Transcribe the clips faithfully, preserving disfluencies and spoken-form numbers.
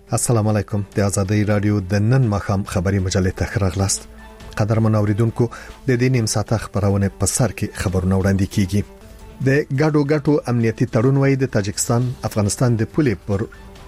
السلام علیکم. د آزادۍ رادیو د نن مخام خبري مجلې ته راغلاست. قدرمن اوریدونکو، د دې نیم ساعته خبرونه په سر کې خبرونه وړاندې کیږي. د ګډو ګټو امنیتي تړون وای د تاجکستان افغانستان د پولې پر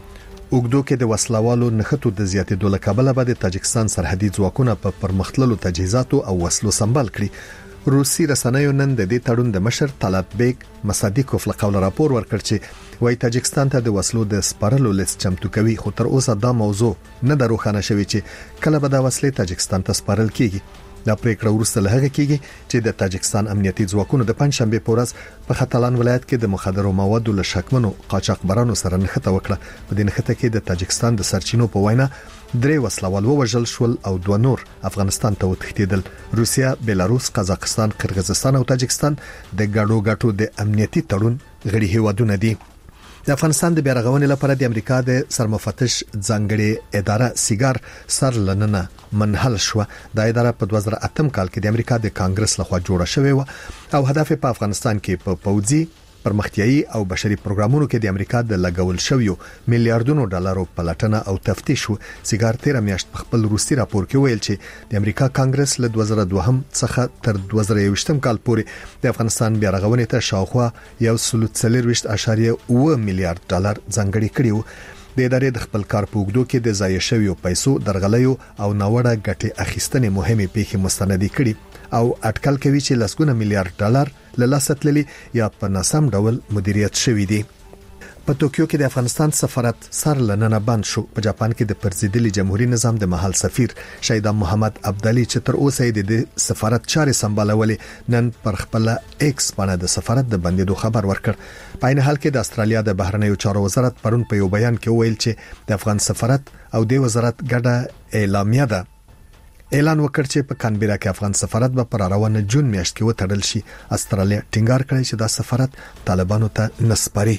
اوګدو کې د وسلوالو نخټو د زیاتېدو له کبله به د تاجکستان سرحدي ځواکونه په پرمختللو تجهیزاتو او وسلو سمبال کړي. روسي رسنیو نن د دې تړون د مشر طلب بیگ مصادیکوف له قوله راپور ورکړ چې وای تاجکستان ته د وسلو د سپارلو لیست چمتو کوي، خو تر اوسه دا موضوع نه دروخانه شوی چې کله به د وسلې تاجکستان ته سپارل کیږي. دا پریکړه وروسته له هغه کیږي چې د تاجکستان امنیتي ځواکونو د پنځشنبه په ورځ په ختلان ولایت کې د مخدرو موادو له شکمنو قاچاقبرانو سره نښته وکړه. په دې نښته کې د تاجکستان د سرچینو په وینا درې وسلوال ووژل شول او دوه نور افغانستان ته وتښتیدل. روسیا، بلاروس، قزاقستان، قرغیزستان او تاجکستان د ګډو ګټو د امنیتي تړون غړي هیوادونه دي. د افغانستان د بیارغونې لپاره د امریکا د سرمفتش ځانګړي اداره سیګار سر لننه منحل شو. د اداره په دوه زره اته کال کې د امریکا د کانګرس لخوا جوړه شوې و او هدف په افغانستان کې په پوځي پرمختیايي او بشري پروګرامونو کې د امریکا د لګول شویو میلیارډونو ډالرو پلټنه او تفتیش و. سیګار تیر میاشت په خپل روسي راپور کې ویل چې د امریکا کانګرس له دوه زره دوه څخه تر دوه زره یو کال پورې د افغانستان بیارغونې ته شاوخوا یو سل څلوېښت اعشاریه اووه میلیارډ ډالر ځانګړي کړي وو. د ادارې د خپل کار په اوږدو کې د ضایع شویو پیسو درغلیو او ناوړه ګټې اخیستنې مهمه پیښې مستندې کړي او اټکل کوي چې لسګونه میلیارډ ډالر له لاسه تللي یا په ناسم ډول مدیریت شوی دي. په توکیو کې د افغانستان سفارت سر لننه بند شو. په جاپان کې د پرزیدلي جمهوریت نظام د محل سفیر شهید محمد عبدالي چې تر اوسه د سفارت چارې سمبالولې نن پر خپل ایکس باندې د سفارت د بندیدو خبر ورکړ. په عین حال کې د استرالیا د بهرنیو چارو وزارت پرون په یو بیان کې ویل چې د افغان سفارت او د وزارت ګډه اعلامیه ده اعلان وکړ چې په کانبرا کې افغان سفارت به پر روانه جون میاشت کې وتړل شي. استرالیا ټینګار کړی چې دا سفارت طالبانو ته نسپاري.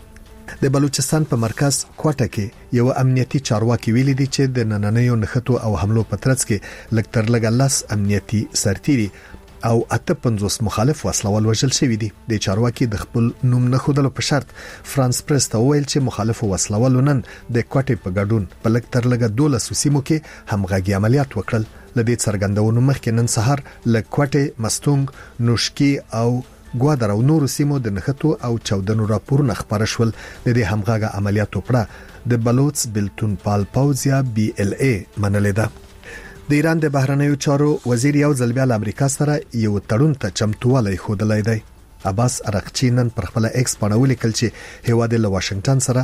د بلوچستان په مرکز کوټه کې یو امنیتي چارواکي ویلي دي چې د نننیو نښتو او حملو په ترڅ کې لکتر لګلاس امنیتي سرتيري او اته پنځوس مخالف وسلوال وژل شوی دي. د چارواکي د خپل نوم نه خودلو په شرط فرانس پریس ته ویل چې مخالف وسلوال نن د کوټې په ګډون په لکتر لګ دولس سیمو کې همغږي عملیات وکړل. لدې څرګندونو مخکې نن سحر لکوټې، مستونګ، نوشکی او ګوادر او نور سیمو د نښتو او چودنو راپورونه خبره شول. د دې همغږي عملیاتو پړه د بلوچ بلتون پال پاوزیا بي ال اي منلې ده. د ایران د بهرنیو چارو وزیر یو ځل بیا امریکا سره یو تړون ته چمتووالی ښودلی دی. عباس ارغچی نن پر خپل ایکس باندې ولیکل چې هیواد له واشنگټن سره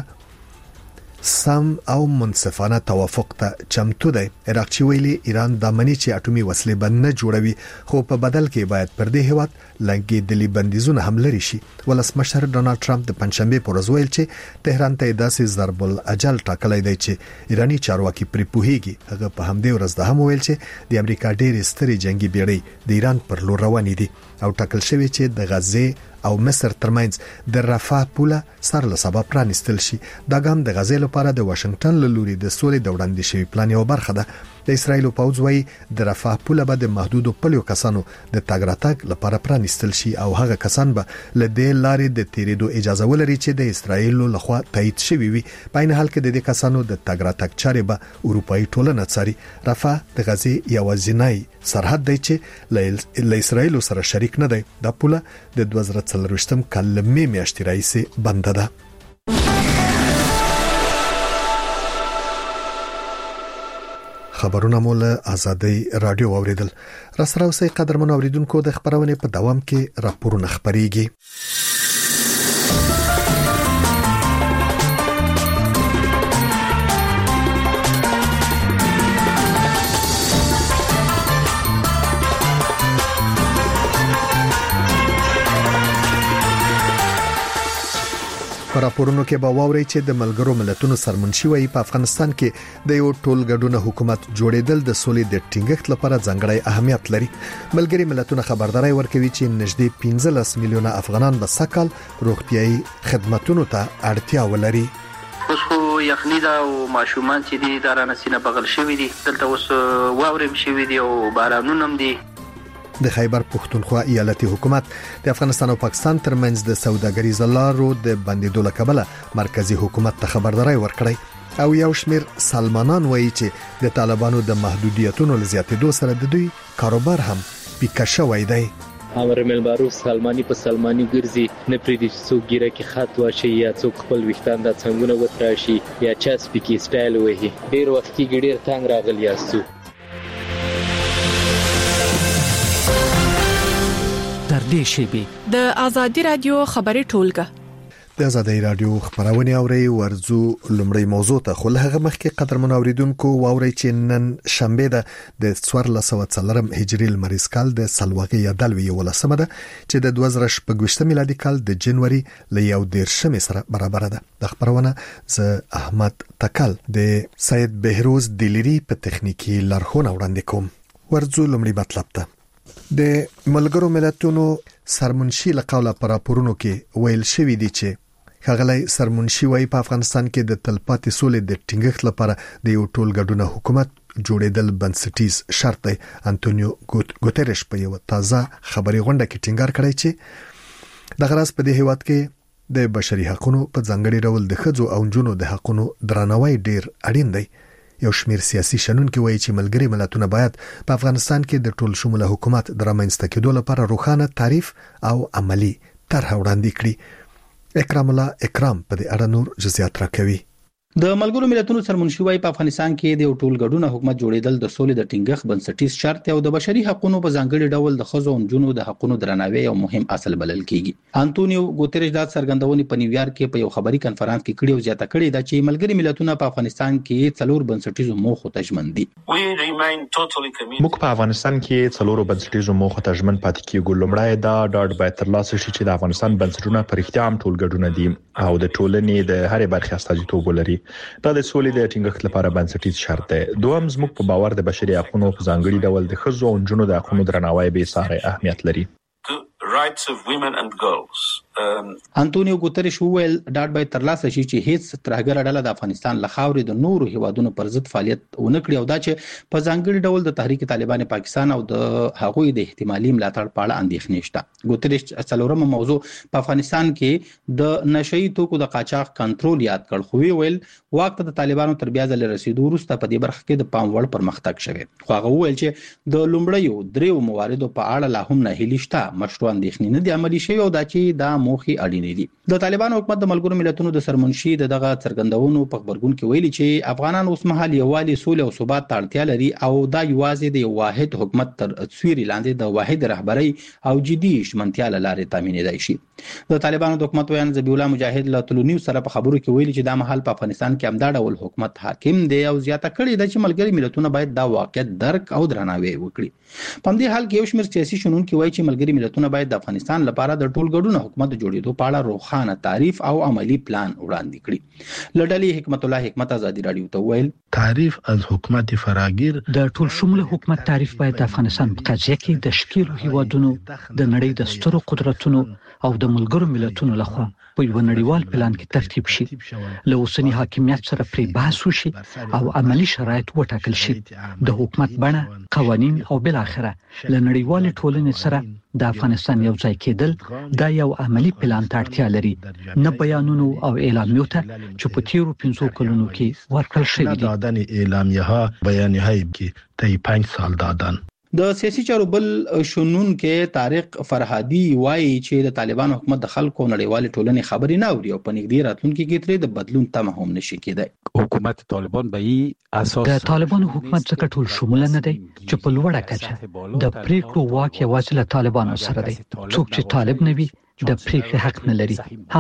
سم او منصفانه توافق ته چمتو دی. ارغچی ویلي ایران د منی چې اټومي وسلې بند نه جوړوي، خو په بدل کې باید پر دې هیواد لګي دلی بندیزونه هم لري شي. ولسمشر ډونالد ټرمپ د پنځشنبه پر ورځ ویل چې تهران ته داسې ضرب الاجل ټاکلی دی چې ایرانی چارواکي پرې پوهیږي. هغه په همدې ورځ د هم ویل چې د امریکا ډېرې سترې جنگي بیړۍ د ایران پر لور روانې دي او ټاکل شوی چې د غزه او مصر ترمنځ د رفاه پوله سر له سبب پرانستل شي. دا ګام د غزې لپاره د واشنگټن له لوري د سولې د وړاندې شوی پلان یو برخه ده. د اسرایل پوځ وايي د رفاه پوله به د محدودو پلیو کسانو د تګ راتګ لپاره پرانستل شي او هغه کسان به له دې لارې د تیریدو اجازه ولري چې د اسرایل لخوا تایید شوی وي. په عین حال کې د دې کسانو د تګ راتګ چارې به اروپאי ټولنه څاري. رفاه د غزې یوازینی سرحد دی چې له اسرایل سره شریک نه دی. د پوله د دوه زره څلوېښت کال می میاشتې راځي بند ده. خبرونه مول آزادۍ رادیو اوریدل. را سره اوسې قدرمن اوریدونکو د خبرونه په دوام کې راپورونه خبريږي. پر راپورونو کې به واوري چې د ملګرو ملتونو سرمنشي وایي په افغانستان کې د یو ټولګډونه حکومت جوړېدل د سولې د ټینګښت لپاره ځانګړی اهمیت لري. ملګري ملتونه خبرداري ورکوي چې نږدې پنځلس میلیونه افغانان به سکهال روغتيایي خدماتو ته اړتیا ولري. اوس خو یخني دا او ماشومان چې دي دا رانه سینه بغل شوی دي، دلته اوس واورم شوی دي او بارانونه هم دي. د خیبر پختونخوا ایالتي حکومت د افغانستان او پاکستان ترمنځ د سوداګریز لارو د بندیدو لپاره مرکزی حکومت ته خبرداري ورکړی. او یو شمیر سلمانان وایي چې د طالبانو د محدودیتونو لزیاتېدو سره د دوی کاروبار هم پیکه شوی دی. امر بالمعروف سلمانی په سلمانی ګرځي، نه پرې د څوک ګیره کې خط واشي یا څوک خپل وختان د څنګهونه وتراشي یا چا سپیکی سټایل وهي. ډیر وخت کې ګډیر تنگ راغلی یاستو. تر دې شیبې د آزادي رادیو خبري ټولګه د آزادي رادیو خبرونه اوري ورزو لمړی موضوع ته خو له هغه مخکې قدرمن اوریدونکو واوري چې نن شنبه ده د څوارلس سوه څلورم هجري لمریز کال د سلواغې یا دلوي ولسمه ده چې د دوه زره شپږ میلادي کال د جنوري ل یو دیرشم سره برابر ده. د خبرونه ز احمد تکل د سید بهروز دلیری په تخنیکی لارښوونه وړاندې کوم. ورزو لمړی مطلب ته د ملګرو ملتونو سرمنشي لقوله پر راپورونو کې ویل شوی دی چې خغلی سرمنشي وايي په افغانستان کې د تلپاتې سولې د ټینګښت لپاره د یو ټولګډونه حکومت جوړېدل بنسټیز شرط دی. انټونیو ګوتریش په یو تازه خبري غونډه کې ټینګار کړی چې د غراس په دې هیواد کې د بشري حقوقو په ځانګړي ډول د ښځو او نجونو د حقوقو درناوی ډیر اړین دی. یو شمیر سیاسي شنونکو وایي چې ملګري ملتونه باید په افغانستان کې د ټول شموله حکومت درامنځته کېدو لپاره روښانه تعریف او عملی طرح وړاندې کړي. اکرام الله اکرام په دې اړه نور جزئیات راکوي. د ملګرو ملتونو سرمنشي وايي په افغانستان کې د یو ټولګډونه حکومت جوړېدل د سولې د ټینګښت بنسټیز شرط او د بشري حقوقو په ځانګړي ډول د ښځو او نجونو د حقوقو درناوی یو مهم اصل بلل کیږي. انټونیو ګوتریش دا څرګندونه په نیویارک کې په یو خبري کانفرنس کې کړې او زیاته کړې ده چې ملګري ملتونه په افغانستان کې څلور بنسټیزو موخو ته ژمن دي. موږ په افغانستان کې څلور بنسټیزو موخو ته ژمن پاتې کیږو. لومړی دا ډاډ باید ترلاسه شي چې د افغانستان بنسټونه پر اختیار ټولګډونه دي او د ټولنې د هرې برخې استازیتوب ولري. دا د سولې د ټینګښت لپاره بنسټیز شرط دی. دوهم زموږ په باور د بشري حقوقو په ځانګړي ډول د ښځو او نجونو د حقوقو درناوی به ساري اهمیت لري. rights of women and girls. انټونیو ګوتریش وویل ډاډ باید ترلاسه شي چې هیڅ ترهګر ډله د افغانستان له خاورې د نورو هیوادونو پر ضد فعالیت ونه کړي او دا چې په ځانګړي ډول د تحریک طالبان پاکستان او د هغوی د احتمالي ملاتړ په اړه اندېښنې شته. ګوتریش څلورمه موضوع په افغانستان کې د نشئی توکو د قاچاق کنټرول یاد کړ خو ویل واک ته د طالبانو تر بیا ځل رسیدو وروسته په دې برخه کې د پام وړ پرمختګ شوی. خو هغه ویل چې د لومړیو دریو مواردو په اړه لا هم ناهیلي شته، مشروع اندېښنې نه دي عملي شوی او دا چې دا موخي اړینې دي. د طالبان حکومت د ملګرو ملتونو د سرمنشي د دغه څرګندونو په خبرګون کې ویلي چې افغانان اوس مهال یووالي، سولې او ثبات ته اړتیا لري او دا یوازې د یو واحد حکومت تر سیوري لاندې د واحد رهبرۍ او جدي شمنتیا لارې تامینېدای شي. د طالبانو د حکومت ویان ذبیح الله مجاهد له تلونیو سره په خبرو کې ویلي چې دا مهال په افغانستان کې همدا ډول حکومت حاکم دی او زیاته کړې ده چې ملګري ملتونه باید دا واقعیت درک او درناوی وکړي. په دې حال کې یو شمېر سیاسي شنونکي وایي چې ملګري ملتونه باید د افغانستان لپاره د ټولګډونه حکومت جوړېدو په اړه روښانه تعریف او عملی پلان وړاندې کړي. لډلې حکمت الله حکمت آزادي رادیو ته ویل تعریف از حکومت فراگیر د ټول شموله حکومت تعریف باید د افغانستان په قضیه کې د شکیلو هیوادونو د نړۍ د سترو قدرتونو او د ملګرو ملتونو لخوا په یو نړیوال پلان کې ترتیب شي، له اوسنی حاکمیت سره پرې بحث وشي او عملی شرایط وټاکل شي. د حکومت بڼه، قوانین او بل اخره له نړیوال ټولنې سره د افغانستان یو ځای کېدل دا یو عملی پلان ته اړتیا لري، نه بیانونو او اعلامیو ته چې په تیرو پنځو کلونو کې ورکړل شوي دي. دادن اعلامیه ها بیانیه هایی که طی پنج سال دادن. د سیاسي چارو بل شنونکي طارق فرهادي وایي چې د طالبان حکومت د خلکو نړیوال ټولنې خبرې نه اوري او په نږدې راتلونکي کې ترې د بدلون تمه هم نشي کېدای. حکومت طالبان به ای اساس د طالبان حکومت څخه ټول شموله نه دی چې په لوړه کچه د پریکړو واک یوازې له طالبانو سره دی. څوک چې طالب نه وي د پریکړې حق نه لري.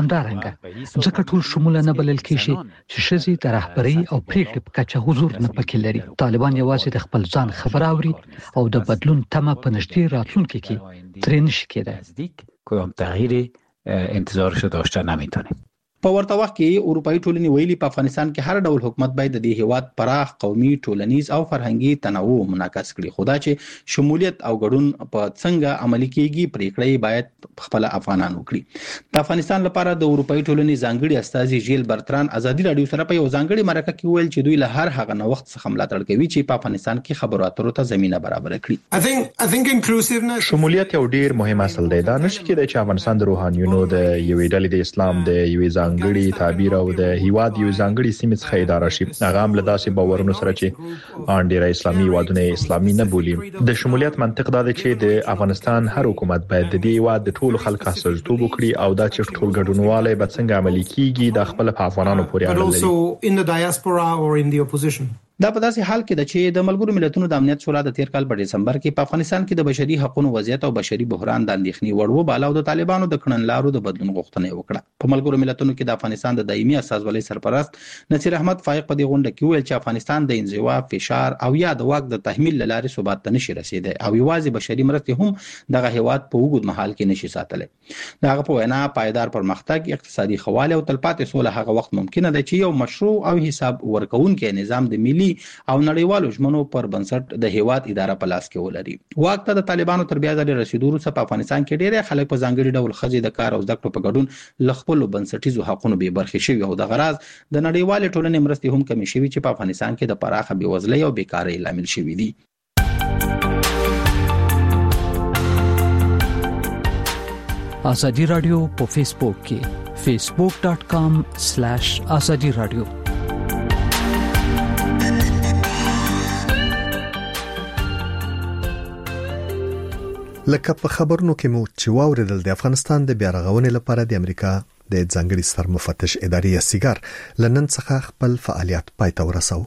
همدارنګه ځکه ټول شموله نه بلل کېږي چې ښځې د رهبرۍ او پریکړې په کچه حضور نه پکې لري. طالبان یوازې د خپل ځان خبره اوري او د بدلون تمه په نږدې راتلونکي کې ترې نشي کېدای. کوم تغییر انتظارش داشته نمیتونیم. په ورته وخت کې اروپאי ټولنې ویلي په افغانستان کې هر ډول حکومت باید د دې هیواد پراخ قومي، ټولنیز او فرهنګي تنوع منعکس کړي. خو دا چې شمولیت او ګډون په څنګه عملي کیږي پریکړې باید خپل افغانان وکړي. د افغانستان لپاره د اروپאי ټولنې ځانګړي استازي ژیل برتران آزادي رادیو سره په یو ځانګړي مرکه کې ویل چې دوی له هر هغه نوښت څخه ملاتړ کوي چې په افغانستان کې خبرو اترو ته زمينه برابر کړي. شمولیت یو ډیر مهم اصل دی. دا نشي کېدای چې افغانستان د روحانيونو د یوې ډلې د اسلام د یوې ځانګړي تعبیر او د هیواد یو ځانګړي سیمه څخه اداره شي. هغه هم له داسې باورونو سره چې ان ډیر اسلامي وادونه اسلامي نه بولي. د شمولیت منطق دا دی چې د افغانستان هر حکومت باید د دې هیواد د ټولو خلکو استازیتوب وکړي او دا چې ټول ګډونواله به څنګه عملي کیږي د خپل افغانانو پورې اړه لري. دا په داسې حال کې د چې د ملګرو ملتونو د امنیت شورا د تیر کال په دسمبر کې په افغانستان کې د بشري حقوقو وضعیت او بشري بحران د اندېښنې وړ وباله او د طالبانو د کړنلارو د بدلون غوښتنه وکړه. په ملګرو ملتونو کې د افغانستان د دایمي اساسولۍ سرپرست نصیر احمد فائق په دې غونډه کې ویل چې افغانستان د انزوا، فشار او یا د واک د تحمیل لارې ثبات ته نشي رسیدای او یوازې بشري مرستې هم دغه هیواد په وګړو محل کې نشي ساتلی. دغه په وینا پایدار پرمختګ، اقتصادي خواله او تلپاتې سوله هغه وخت ممکنه ده چې یو مشروع او حساب ورکوونکی نظام د ملي او نړیوالو ژمنو پر بنسټ د هیواد اداره په لاس کې ولري. واک ته د طالبانو تر بیا ځلې رسیدو وروسته په افغانستان کې ډېر خلک په ځانګړي ډول ښځې د کار او زده کړو په ګډون له خپلو بنسټیزو حقونو بې برخې شوي او د غراض د نړیوالې ټولنې مرستې هم کمې شوي چې په افغانستان کې د پراخه بېوزلۍ او بیکارۍ لامل شوي دي. ازادي رادیو په فیسبوک کې facebook dot com slash azadi radio. لکه په خبرونو کې مو چې واوریدل د افغانستان د بیا رغونې لپاره د امریکا د ځانګړي سرمفتش ادارې سیګار لنن څخه خپل فعالیت پای ته ورساو.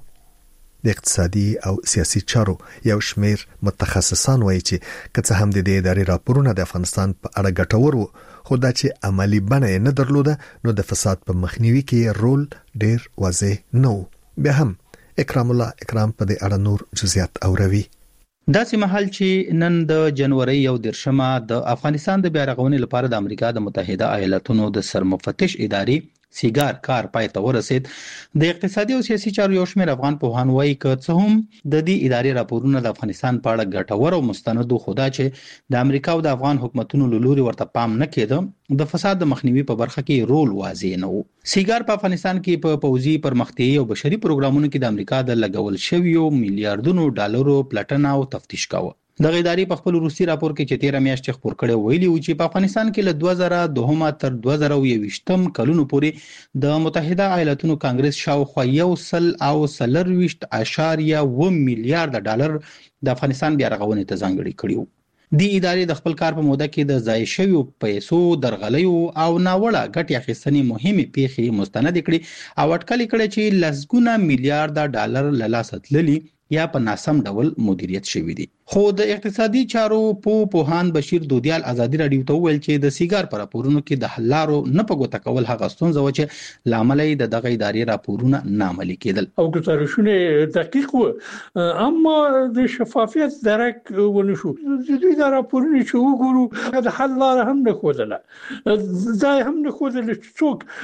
د اقتصادي او سیاسي چارو یو شمیر متخصصان وایي چې کله هم د دې ادارې راپورونه د افغانستان په اړه ګټور وو خو دا چې عملی بڼه نه درلوده نو د فساد په مخنیوي کې رول ډیر واضح نه و. بیا هم اکرام الله اکرام په دې اړه نور جزئیات اوروي. داسې محل چې نن د جنوري یو درشمه د افغانستان د بیا رغونې لپاره د امریکا د متحده ایالاتونو د سرمفتش ادارې سیګار کار پای ته ورسید. د اقتصادي او سیاسي چارو یو شمېر افغان پوهان وایي که څه هم د دې ادارې راپورونه د افغانستان په اړه ګټور او مستند خو دا چې د امریکا او د افغان حکومتونو له لوري ورته پام نه کېده د فساد د مخنیوي په برخه کې رول واضح نه و. سیګار په افغانستان کې په پوځي پرمختیايي او بشري پروګرامونو کې د امریکا د لګول شویو میلیارډونو ډالرو پلټنه او تفتیش کاوه. د غیداری په خپل روسي راپور کې چې تیر میاشت خبر کړي ویلي و چې په افغانستان کې له دوه زره دوه تر دوه زره یوویشتم کلونو پورې د متحده ایالاتونو کانګرس شاوخوا یو سل او سلرويشت اشاریه و میلیارډ ډالر د افغانستان بیا رغونې ته ځانګړي کړیو. د ادارې د خپل کار په موده کې د ضایع شویو پیسو درغلیو او ناوړه ګټې اخیستنې مهمه پیښې مستند کړي او اټکل کړي چې لسګونه میلیارډ ډالر له لاسه تللي یا په ناسم ډول مدیریت شوی دي. خو د اقتصادي چارو په پوهان بشیر دودیال ازادي رادیو ته ویل چې د سیګار پر راپورونو کې د حلارو نه په ګوته کول هغه ستونزه و چې لامل یې د دغه ادارې راپورونه نامعلي کېدل او ګزارشونه دقیق و اما د شفافیت درک ونشو. د دوی د راپورونو چې وګورو د حلار هم نه خودله ځای هم نه خودله چې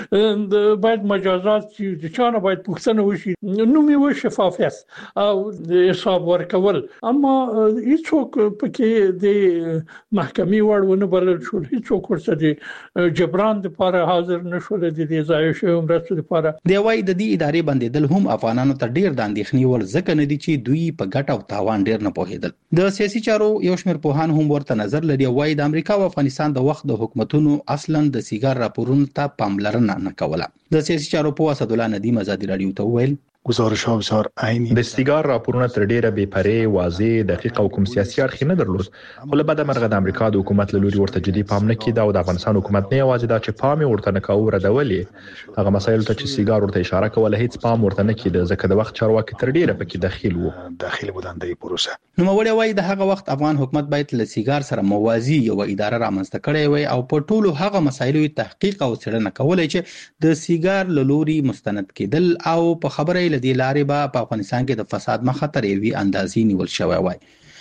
څوک باید مجازات چې چانه باید پوښتنه وشي نو می و شفافیت او د حساب ورکول اما هیڅوک پکې د محکمې وړونه بلل شو هیڅوک ورته د جبران لپاره حاضر نشول د دې ځای شو مرسته لپاره دی وای د دې ادارې بندیدل هم افغانانو ته ډیر د اندېښنې ور ځکه نه دي چې دوی په ګټه او تاوان ډیر نه پوهیدل. د سیاسي چارو یو شمېر پوهان هم ورته نظر لري وای د امریکا او افغانستان د وخت د حکومتونو اصلا د سیګار راپورونو ته پاملرنه نه کوله. د سیاسي چارو په اسد الله ندیم ازادي رادیو ته ویل گزارش ها بسیار عینی د سیګار راپورونه تر ډیره بې پرې واضح دقیق او کوم سیاسي اړخ نه درلود خو له بده مرغه د امریکا د حکومت له لوري ورته جدي پام نه کیده او د افغانستان حکومت نه یوازې دا چې پام ورته نه کاوه ردولې هغه مسایل ته چې سیګار ورته اشاره کوله هیڅ پام ورته نه کیده ځکه د وخت چارواکي تر ډیره پکې داخل وو داخلي بودند د پروسه. نو مولوی وای د هغه وخت افغان حکومت باید له سیګار سره موازی یو اداره رامنځته کړي وای او په ټولو هغه مسایلو تحقیق او څېړنه کولای چې د سیګار له لوري مستند کېدل او په خبره لدی لارې به په افغانستان کې د فساد مخه تر یوې اندازې نیول شوی وای.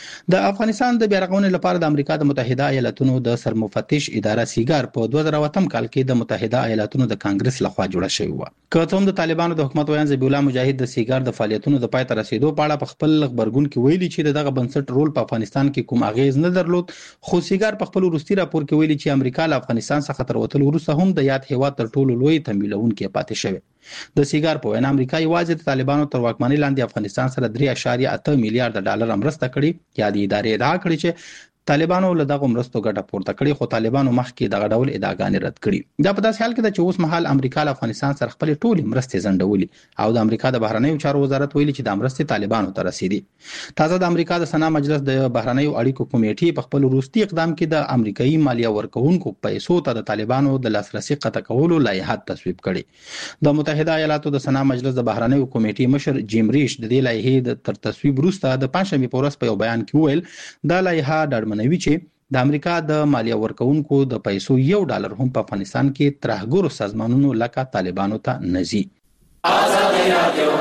د افغانستان د بیا رغونې لپاره د امریکا د متحده ایالاتونو د سرمفتش اداره سیګار په دوه زره اتم کال کې د متحده ایالاتونو د کانګرس لخوا جوړه شوې و. که څوم د طالبانو د حکومت ویان ذبیح الله مجاهد د سیګار د فعالیتونو د پای ته رسیدو په اړه په خپل خبرګون کې ویلي چې دغه بنسټ رول په افغانستان کې کوم اغیز نه درلود خو سیګار په خپل وروستي راپور کې ویلي چې امریکا له افغانستان څخه تر وتل وروسته هم د یاد هیواد تر ټولو لوی تمویلونکي پاتې شوی. د سیګار په وینا امریکا یوازې د طالبانو تر واکمنۍ لاندې افغانستان سره درې اعشاریه اته میلیارډ ډالر مرسته کړې یا د ادارې ادعا کړې چې طالبانو له دغه مرستو ګټه پورته کړې خو طالبانو مخکې دغه ډول ادعاګانې رد کړې دا په داسې حال کې د چې اوس مهال امریکا له افغانستان سره خپل ټولې مرستې زندولې او د امریکا د بهرنیو چارو وزارت ویلي چې د مرستې طالبانو ته رسیدي تازه د امریکا د سنا مجلس د بهرنیو اړیکو کمیټې په خپل وروستي اقدام کې د امریکایي مالیه ورکوونکو پیسو ته د طالبانو د لاسرسي قطع کولو لایحه تصویب کړي د متحده ایالاتو د سنا مجلس د بهرنیو کمیټې مشر جیم ریش د دې لایحې د تر تصویب وروسته د پنځمې په ورځ په یو بیان کې وویل دا لایحه ډاډمنوي چې د امریکا د مالیه ورکوونکو د پیسو یو ډالر هم په افغانستان کې ترهګرو سازمانونو لکه طالبانو ته نزي. آزادي رادیو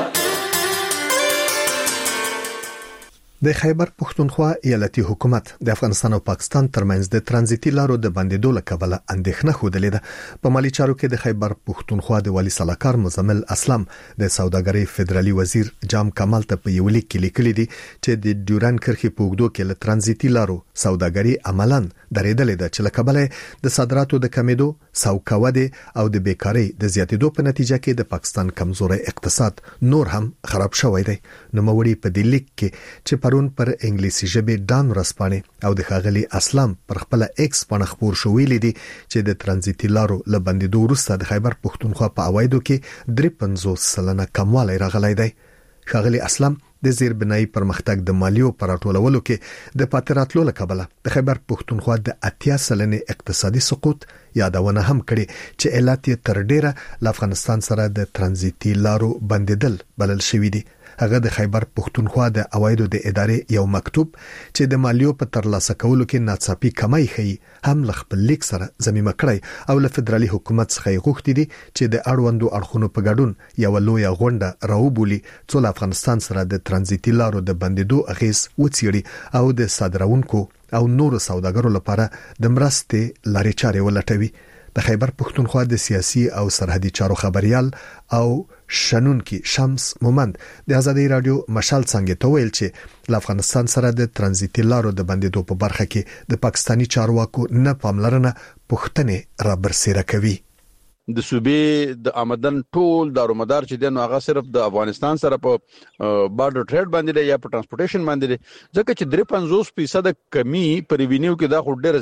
د خیبر پښتونخوا ایالتي حکومت د افغانستان او پاکستان ترمنځ د ترانزیتي لارو د بندیدو لکبله اندېښنه خوده ده په مالی چارو کې د خیبر پښتونخوا د والی صلاحکار مزمل اسلام د سوداګرۍ فدرالي وزیر جام کمال ته په یو لیک کې لیکلي دي چې د ډیورن کرښې په اوږدو کې له ترانزیتي لارو سوداګري عملاً درېدلې ده چې لکبله د صادراتو د کمیدو سوکاوده او د بیکاری د زیاتېدو په نتیجه کې د پاکستان کمزوري اقتصاد نور هم خراب شوی دی. نو موري په دې لیک کې چې پرون پر انګلیسي ژبه ډان ورسپانې او د خاغلی اسلام پر خپل ایکس باندې خبر شوې لیدي چې د ترانزیتي لارو لبندیدو وروسته د خیبر پښتونخوا په اوایدو کې درې پنځوس سلنه کموالی راغلی دی. خاغلی اسلام د زیربنایي پرمختګ د مالیو پر راټولولو کې د پاتراتلو لکبله د خیبر پښتونخوا د اتیا سلنې اقتصادي سقوط یادونه هم کړي چې علت یې تر ډیره له افغانستان سره د ترانزیتي لارو بندیدل بلل شوې دي. هغه د خیبر پښتونخوا د اوایدو د ادارې یو مکتوب چې د مالیو په ترلاسه کولو کې ناڅاپي کمای خي هم ل خپل لیک سره ضمیمه کړی او له فدرالي حکومت څخه غوښتي دي چې د اړوندو اړخونو په ګډون یو لوی غونډه راوبولي چې افغانستان سره د ترانزیتي لارو د بندیدو اغیز وڅیړي او د صادرونکو او نورو سوداګرو لپاره د مرستې لارې چارې ولټوي. د خیبر پښتونخوا د سیاسي او سرحدي چارو خبريال او شنونکي شمس مومند د آزادي رادیو مشال څنګه ته ویل چې ل افغانستان سره د ترانزیتي لارو د بندیدو په برخه کې د پاکستانی چارواکو نه پاملرنه پښتنې را برسېره کوي. د صوبې د آمدن ټول دارومدار چې دنو هغه صرف د افغانستان سره په بارډر ټریډ باندې یا په ترانسپورټیشن باندې ځکه چې درې پنځوس فیصد کمی پر ریوینیو کې دا خو ډېر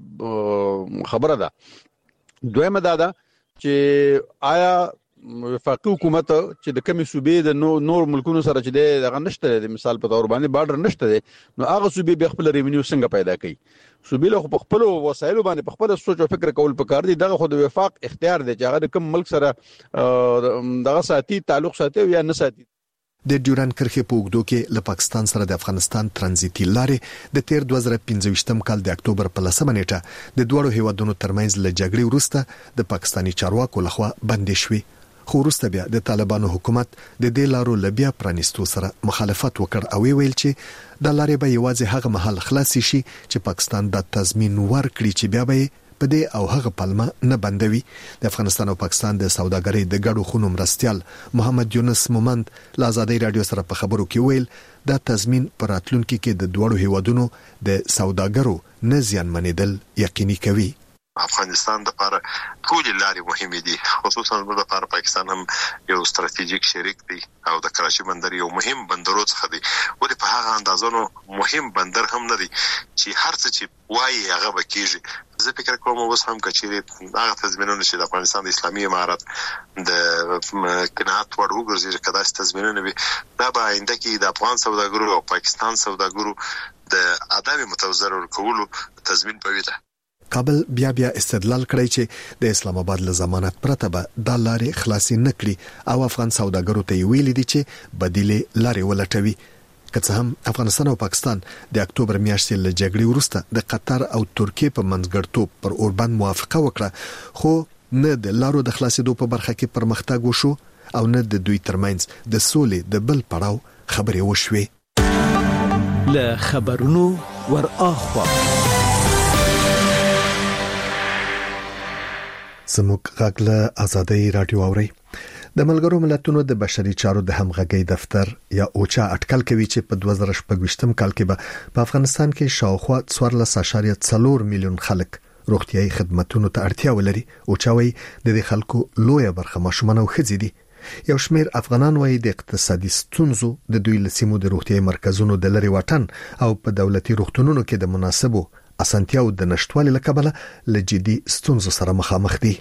زیاته خبره ده. دویمه دا ده چې آیا وفاقي حکومت چې د کمی صوبې د نور ملکونو سره چې دغه نشته د مثال په تور باندې بارډر نشته نو هغه صوبې به خپل ریوینیو څنګه پیدا کوي. صوبې له خپل وسایلو باندې په خپل سوچ او فکر کول پکار دي. دغه خو د وفاق اختیار دی چې هغه د کوم ملک سره دغه ساتي تعلق ساتي یا نه ساتي. د ډیورن کرښې په اوږدو کې له پاکستان سره د افغانستان ترانزیتي لارې د تیر دوه زره پنځه ویشتم کال د اکتوبر په لسمه نیټه د دوړو هیوادونو ترمنځ له جګړې وروسته د پاکستانی چارواکو لخوا بندې شوې. خو وروسته بیا د طالبانو حکومت د دې لارو لبیا پرانیستو سره مخالفت وکړ او ویل چې د لارې به یوازې هغه محل خلاص شي چې پاکستان د تضمین ورکړي چې بیا به په دې او هغه پلمه نه بندوي. د افغانستان او پاکستان د سوداګرۍ د ګډو خونو مرستيال محمد یونس مومند له آزادي رادیو سره په خبرو کې ویل دا تضمین پر راتلونکي کې د دوړو هیوادونو د سوداګرو نه زیانمنېدل یقیني کوي. افغانستان د لپاره ټول لارې مهمه دي خصوصا د لپاره پاکستان هم یو ستراتیژیک شریک دی او د کراچي بندر یو مهم بندرو څخه دی ولې په هغه اندازونو مهم بندر هم نه دی چې هر څه چې وایي هغه وکیږي. زه فکر کوم اوس هم کچېری هغه تضمینونه چې د افغانستان د اسلامي امارات د قناعت وړ وګرځي کدا چې تضمینونه وي دا به آینده کې د افغان سوداګرو او پاکستان سوداګرو د عدم متوازن ورکولو تضمین پوي ده. کابل بیا بیا استدلال کړی چې د اسلام آباد له ضمانت پرته به د لارې خلاصي نکړي او افغان سوداګرو ته ویل دي چې بدیله لارې ولټوي. که څه هم افغانستان او پاکستان د اکتوبر میاشتې له جګړې وروسته د قطر او ترکیه په منځګړتوب پر اوربند موافقه وکړه خو نه د لارو د خلاصېدو په برخه کې پرمختګ وشو او نه د دوی ترمنځ د سولې د بل پړاو خبرې وشوې. له خبرونو ور اخوا زموږ غږ له آزادي رادیو اوري. د ملګرو ملتونو د بشري چارو د همغږي دفتر یا اوچا اټکل کوي چې په دوه زره شپږ کال کې به په افغانستان کې شاوخوا څوارلس اعشاریه څلور میلیون خلک روغتيایي خدماتو ته اړتیا ولري. اوچا وایي د دې خلکو لویه برخه ماشومان او ښځې دي. یو شمېر افغانان وايي د اقتصادي ستونزو د دوی لسیمو د روغتيایي مرکزونو د لری واټن او په دولتي روغتونونو کې د مناسبو اسانتیاو د نشټوالي لکبله لجدي ستونزو سره مخامخ دي.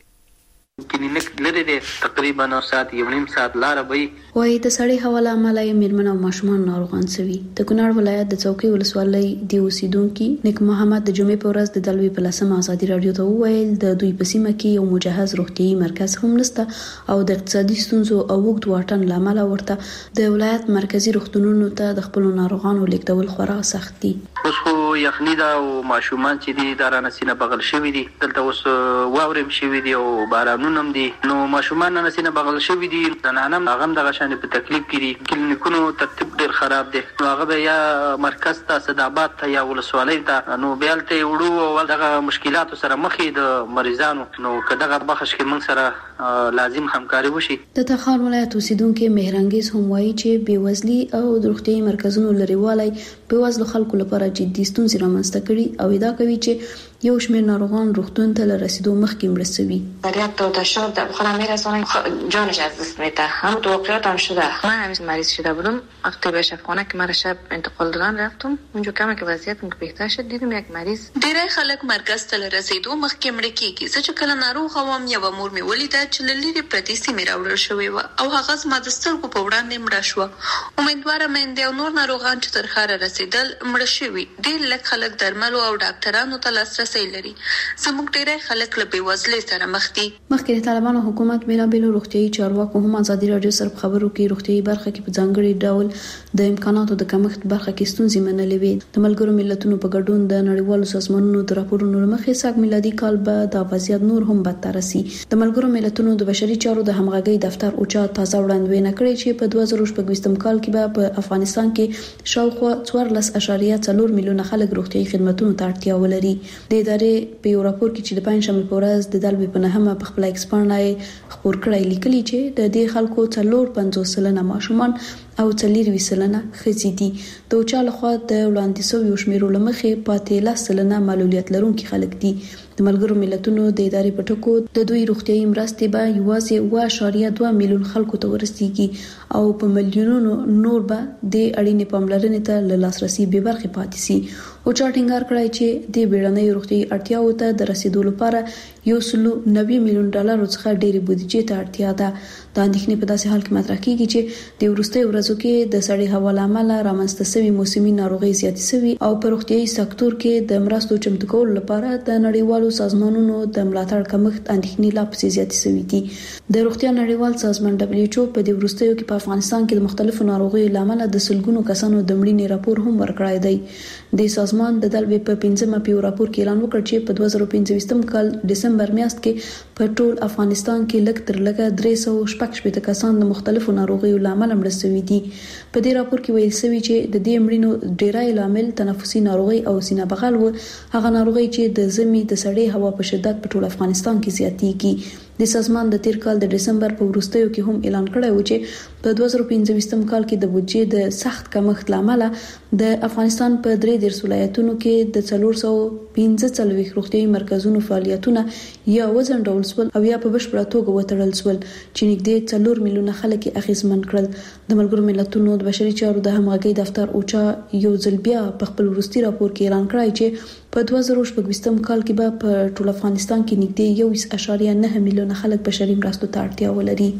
کلینیک لري دی تقریبا نو ساعت یو نیم ساعت لار وي. وای د سړی حواله عملای میرمن او ماشومان ناروغان سوي. د کونړ ولایت د چوکي ولسوالۍ دی اوسیدونکو نیک محمد د جمعې په ورځ د دلوي په لسمه ازادي رادیو ته وویل د دوی په سیمه کې یو مجهز روغتيایي مرکز هم نشته او د اقتصادي ستونزو او وګت واټن لامل ورته د ولایت مرکزی روغتونونو ته د خپل ناروغانو لیکدول خورا سخت دي. اوس خو یخنی دا او ماشومان چې دي دارانه سینه بغل شوی دي دلته اوس واورم شوی دي او بارانونه دي نو ماشومان نه سینه بغل شوی دي زنانم هغه د غشانې په تکلیف کې دي. کلینیکونو ترتیب ډیر خراب دي نو هغه یا مرکز ته صدابات ته یا ولسوالۍ ته نو بیالته وړو او دغه مشکلات سره مخې د مریضانو نو کداغه بخښ کې موږ سره لازم همکاري وشي. د تخار ولایت اوسیدونکو مهرنګیز هم وایي چې بیوزلي او د روغتيایي مرکزونو لريوالي بیوزلو خلکو لپاره جدي ستونزې رامنځته کړي او ادعا کوي چې یو شمېر ناروغان روغتون ته رسیدو مخکې مړه شوي. وضعیت تا تشار در بخورم میرسانه جانش از دست میده. هم توقعات هم شده. من همیشه مریض شده بودم وقتی به شفاخانه که مرا شب انتقال دادن رفتم اونجا کمه که وضعیتم که بهتر شد دیدم یک مریض ډیری خلک مرکز ته رسیدو مخکې مړه کیږي. زه چې کله ناروغ وم یو مور مې ولیده چې لری پرتی سیمه راوړل شوې و او هغه زما د سترګو په وړاندې مړه شو. امیدواره مې د نور ناروغان چې تر خاره رسیدل مړه شوي. ډیر لږ خلک درملو او ډاکټرانو ته لاسرسي لري. زموږ ډیری خلک له بېوزلۍ سره مخ دي. مخکې د طالبانو حکومت بیلابېلو روغتيایي چارواکو هم ازادي رادیو سره خبرو کې روغتيایي برخه کې په ځانګړي ډول د امکاناتو د کمښت برخه کې ستونزې منلې وې. د ملګرو ملتونو په ګډون د نړیوالو سازمانونو د راپورونو لمخې ساګ میلادي کال به د وضعیت نور هم بدتر شي. د ملګرو ملتونو د بشري چارو د همغږي دفتر اوچا تازه وړاندوینه کړې چې په دوه زره شپږ کال کې به په افغانستان کې شاوخوا څوارلس اعشاریه څلور میلیونه خلک روغتيایي خدماتو ته اړتیا ولري. د ادارې په یو راپور کې چې د پنځشنبه په ورځ د دلبي په نهمه په خپل ایکسپرنای خبر کړی لیکلي چې د دې خلکو څلور پنځوس سلنه ماشومان او څلور سلنه ښځې دي. د اوچا لخوا د وړاندې شویو شمیرو لمخې پاتې لس سلنه معلولیت لرونکي خلک دي. د ملګرو ملتونو د ادارې په ټکو د دوی روغتيایي مرستې به یوازې اوه اعشاریه دوه میلیون خلکو ته ورسیږي او په میلیونونو نور به د اړینې پاملرنې ته له لاسرسي بې برخې پاتې شي. اوچا ټینګار کړی چې د بیړنۍ روغتيایي اړتیاو ته د رسیدو لپاره یو سلو نوي میلیون ډالر څخه ډېری بودیجې ته اړتیا ده. د اندېښنې په داسې حال کې مطرح کیږي چې د وروستي ورځو کې د سړي هوا لامل رامنځته شوی موسمي ناروغي زیاتې شوي او په روغتيایي سکتور کې د مرستو چمتو کولو لپاره د نړیوالو سازمانونو د ملاتړ کمښت اندېښنې لا پسې زیاتې شوي دي. د روغتیا نړیوال سازمان دبليو ایچ او په دې وروستیو کې په افغانستان کې د مختلفو ناروغیو لامل د سلګونو کسانو د مړینې راپور هم ورکړی دی. د سازمان د دلبي په پنځمه پیو راپور کې اعلان وکړ چې په دوه زره پنځه کال دسمبر میاشت کې په ټول افغانستان کې لږ تر لږه درې سوه شپږ شپېته کسان د مختلفو ناروغیو لامل مړه شوي دي. په دې راپور کې ویل شوی چې د دې مړینو ډیری لامل تنفسي ناروغي او سینه بغل و، هغه ناروغي چې د زمي د سړې هوا په شدت په ټول افغانستان کې زیاتېږي. د سازمان د تیر کال د دسمبر په وروستیو کې هم اعلان کړی و چې په دوه زره پنځه کال کې د بودیجې د سخت کمښت لامل د افغانستان په درې دیرش ولایتونو کې د څلور سوه پنځه څلوېښت روغتيایي مرکزونو فعالیتونه یا وځنډول شول او یا په بشپړه توګه وتړل شول چې نږدې څلور میلیونه خلک یې اغېزمن کړل. د ملګرو ملتونو د بشري چارو د همغږي دفتر اوچا یو ځل بیا په خپل وروستي راپور کې اعلان کړی چې په دوه زره شپږ کال کې به په ټول افغانستان کې نږدې یو اعشاریه نه میلیونه خلک بشري مرستو ته اړتیا ولري.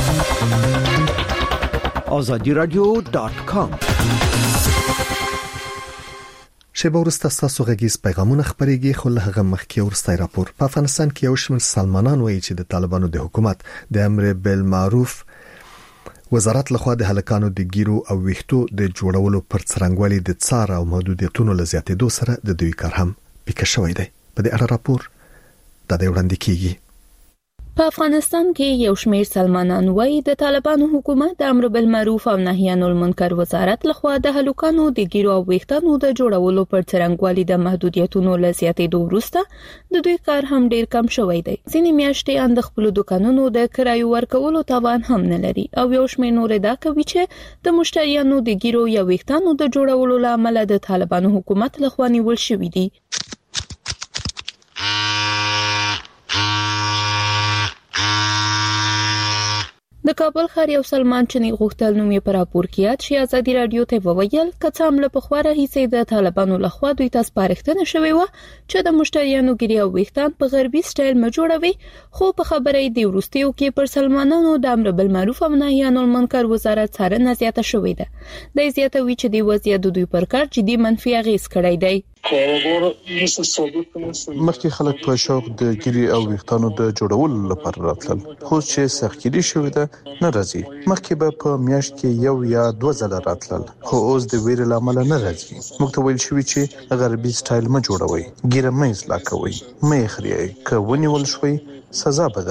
آزادی رادیو ډاټ کام شیبه ورسته ستاسو غږیز پیغامونه خپرېږي، خو له هغه مخکې وروستی راپور. په افغانستان کې یو شمېر سلمانان وایي چې د طالبانو د حکومت د امر بالمعروف وزارت لخوا د هلکانو د ګیرو او ویښتو د جوړولو پر څرنګوالي د څار او محدودیتونو له زیاتېدو سره د دوی کار هم پیکه شوی دی. په دې اړه راپور د دې وړاندې کیږي. په افغانستان کې یو شمېر سلمانان وایي د طالبانو حکومت د امر بالمعروف او نهي عن المنکر وزارت لخوا د هلکانو د ګیرو او ویښتانو د جوړولو پر څرنګوالي د محدودیتونو له زیاتېدو وروسته د دوی کار هم ډیر کم شوی دی. ځینې میاشتې ان د خپل دکانونو د کرایو ورکولو توان هم نه لري او یو شمېر نور دا کوي چې د مشتریانو د ګیرو یا ویښتانو د جوړولو لامل د طالبانو حکومت لخوا نیول شوی دی. د کابل ښار یو سلمان چني غوښتل نوم یې پر راپور کې یاد شي ازادي رادیو ته وویل کڅ هم له پخواره هیڅ د طالبانو لخوا دوی تاسو پارښتنه شوی و چې د مشتریانو ګری او ویښتان په غربي سټایل ما جوړوي خو په خبرې دی ورستیو کې پر سلمانانو د امر بالمعروف او نهي عن المنکر وزارت څارنه زیاته شوې ده د زیاتوي چې دی وضعیت دوی پر کار جدي منفي اغیز کړی دی مخکې خلک په شوق د ګری او ویښتانو د جوړولو لپاره راتلل خو چې سختګيري شوې ده نه راځي مخکې به په میاشت کې یو یا دوه ځله راتلل خو اوس د ویرې لامل نه راځي موږ ته ویل شوی چې غربي سټایل ما جوړوي ګیره مې اصلاح کوي مې خريي کوونی ول شوي سزا به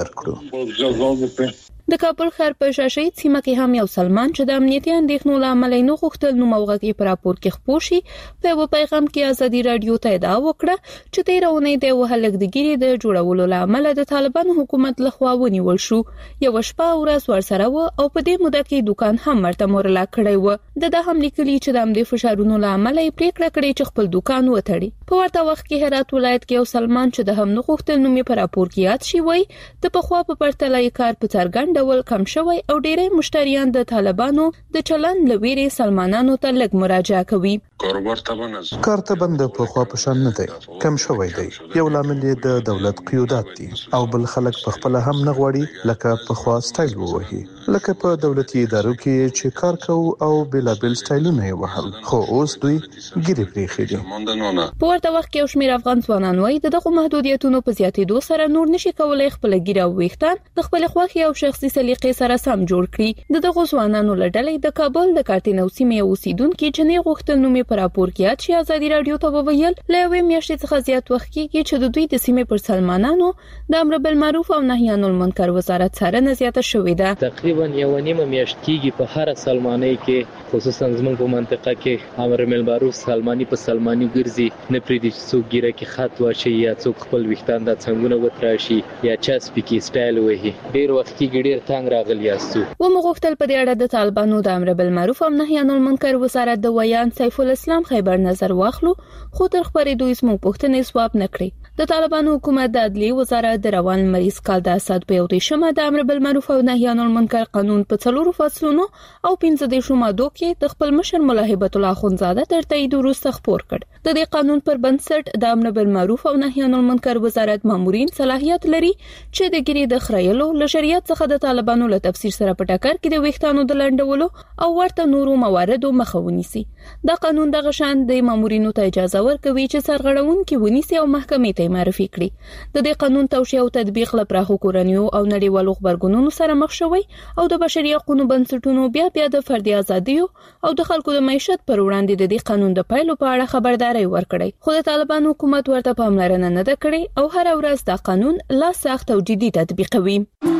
درکړو د کابل ښار په شاشې سیمه کې هم یو سلمان چې د امنیتي اندېښنو لامل نه غوښتل نو موغه په راپور کې خپور شي په یو پیغام کې ازادي رادیو ته ادعا وکړه چې تیرونه د وهلک د ګيري د جوړولو لامل د طالبانو حکومت لخوا ونیول شو یو شپه ورځ ورسره و او په دې موده کې دکان هم مرته مورلا کړی و د د هم لیکلي چې د امنیتي فشارونو لامل یې پریکړه کړې چې خپل دکان وتړي په ورته وخت کې هرات ولایت کې یو سلمان چې د هم نه غوښتل نو په راپور کې یاد شي وای د پخوا په پرتله کار په څرګند ډول کم شوی او ډېری مشتریان د طالبانو د چلند لويري سلمانانو ته لږ مراجعه کوي کاروبار تبنز کارته بند په خوا په شان نه دی کم شوی دی یو لامل د دولت قیودات دي او بل خلک په خپل هم نه غوړي لکه په خوا سټایل ووهي لکه په دولتي ادارو کې چې کار کوي او بلا بل سټایلونه یې وهل خو اوس دوی ګری پریخي دي په ورته وخت کې شمیر افغان ځوانان وایي دغه محدودیتونو په زیاتېدو سره نور نشي کولای خپل ګیره ویښتان د خپل خوښي او شخصي سلیقې سره سم جوړ کړي د دغه ځوانانو لړلې د کابل د کارتینو سیمې اوسیدونکو چې نه غوښتل نو په راپور کې یاد شي ازادي رادیو ته وویل لوي میاشتې څخه زیات وخت کې چې د دوی د سیمې پر سلمانانو د امر بالمعروف او نهي عن المنکر وزارت څارنه زیاته شوې ده تقریبا یو نیمه میاشت کېږي په هر سلماني کې خصوصا زموږ په منطقه کې امر بالمعروف سلماني په سلماني ګرځي نه پریدي څوک ګیره کې خط واشي یا څوک خپل ویښتان د څنګهونه وتراشي یا چاس پکې سټایل وهي ډیر وخت کې ګډیر تنگ راغلی یاستو و مغوښتل په دې اړه د طالبانو د امر بالمعروف او نهي عن المنکر وزارت د ویان سیف الاسلام خیبر نظر واخلو خو تر خبرې دوی زموږ پوښتنې ځواب نکړي د طالبانو حکومت د عدلي وزارت د روان مریض کال د اسد په یو دیشمه د امر بالمعروف او نهي عن المنکر قانون په څلورو فصلونو او پنځه دیشو ماده کې د خپل مشر مولا هیبت الله اخونزاده تر تایید وروسته خپور کړ د دې قانون پر بنسټ د امر بالمعروف او نهي عن المنکر وزارت مامورین صلاحیت لري چې د ګری د خریلو له شریعت څخه د طالبانو له تفسیر سره په ټکر کې د ویښتانو د لنډولو او ورته نورو مواردو مخه ونیسي دا قانون د غشان د مامورینو ته اجازه ورکوي چې سرغړونکي ونیسي او محکمې ته معرفي کړي د دې قانون توشیح او تطبیق لپاره کورنیو او نړیوالو خبرګونونو سره مخ شوی او د بشري حقوقو بنسټونو بیا بیا د فردي ازادۍ او د خلکو د معیشت پر وړاندې د دې قانون د پایلو په اړه خبرداري ورکړي خو د طالبانو حکومت ورته پاملرنه نه ده کړې او هر ورځ دا قانون لا سخت او جدي تطبیقوي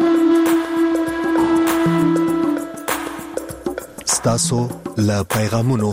ستاسو لا پیغامونو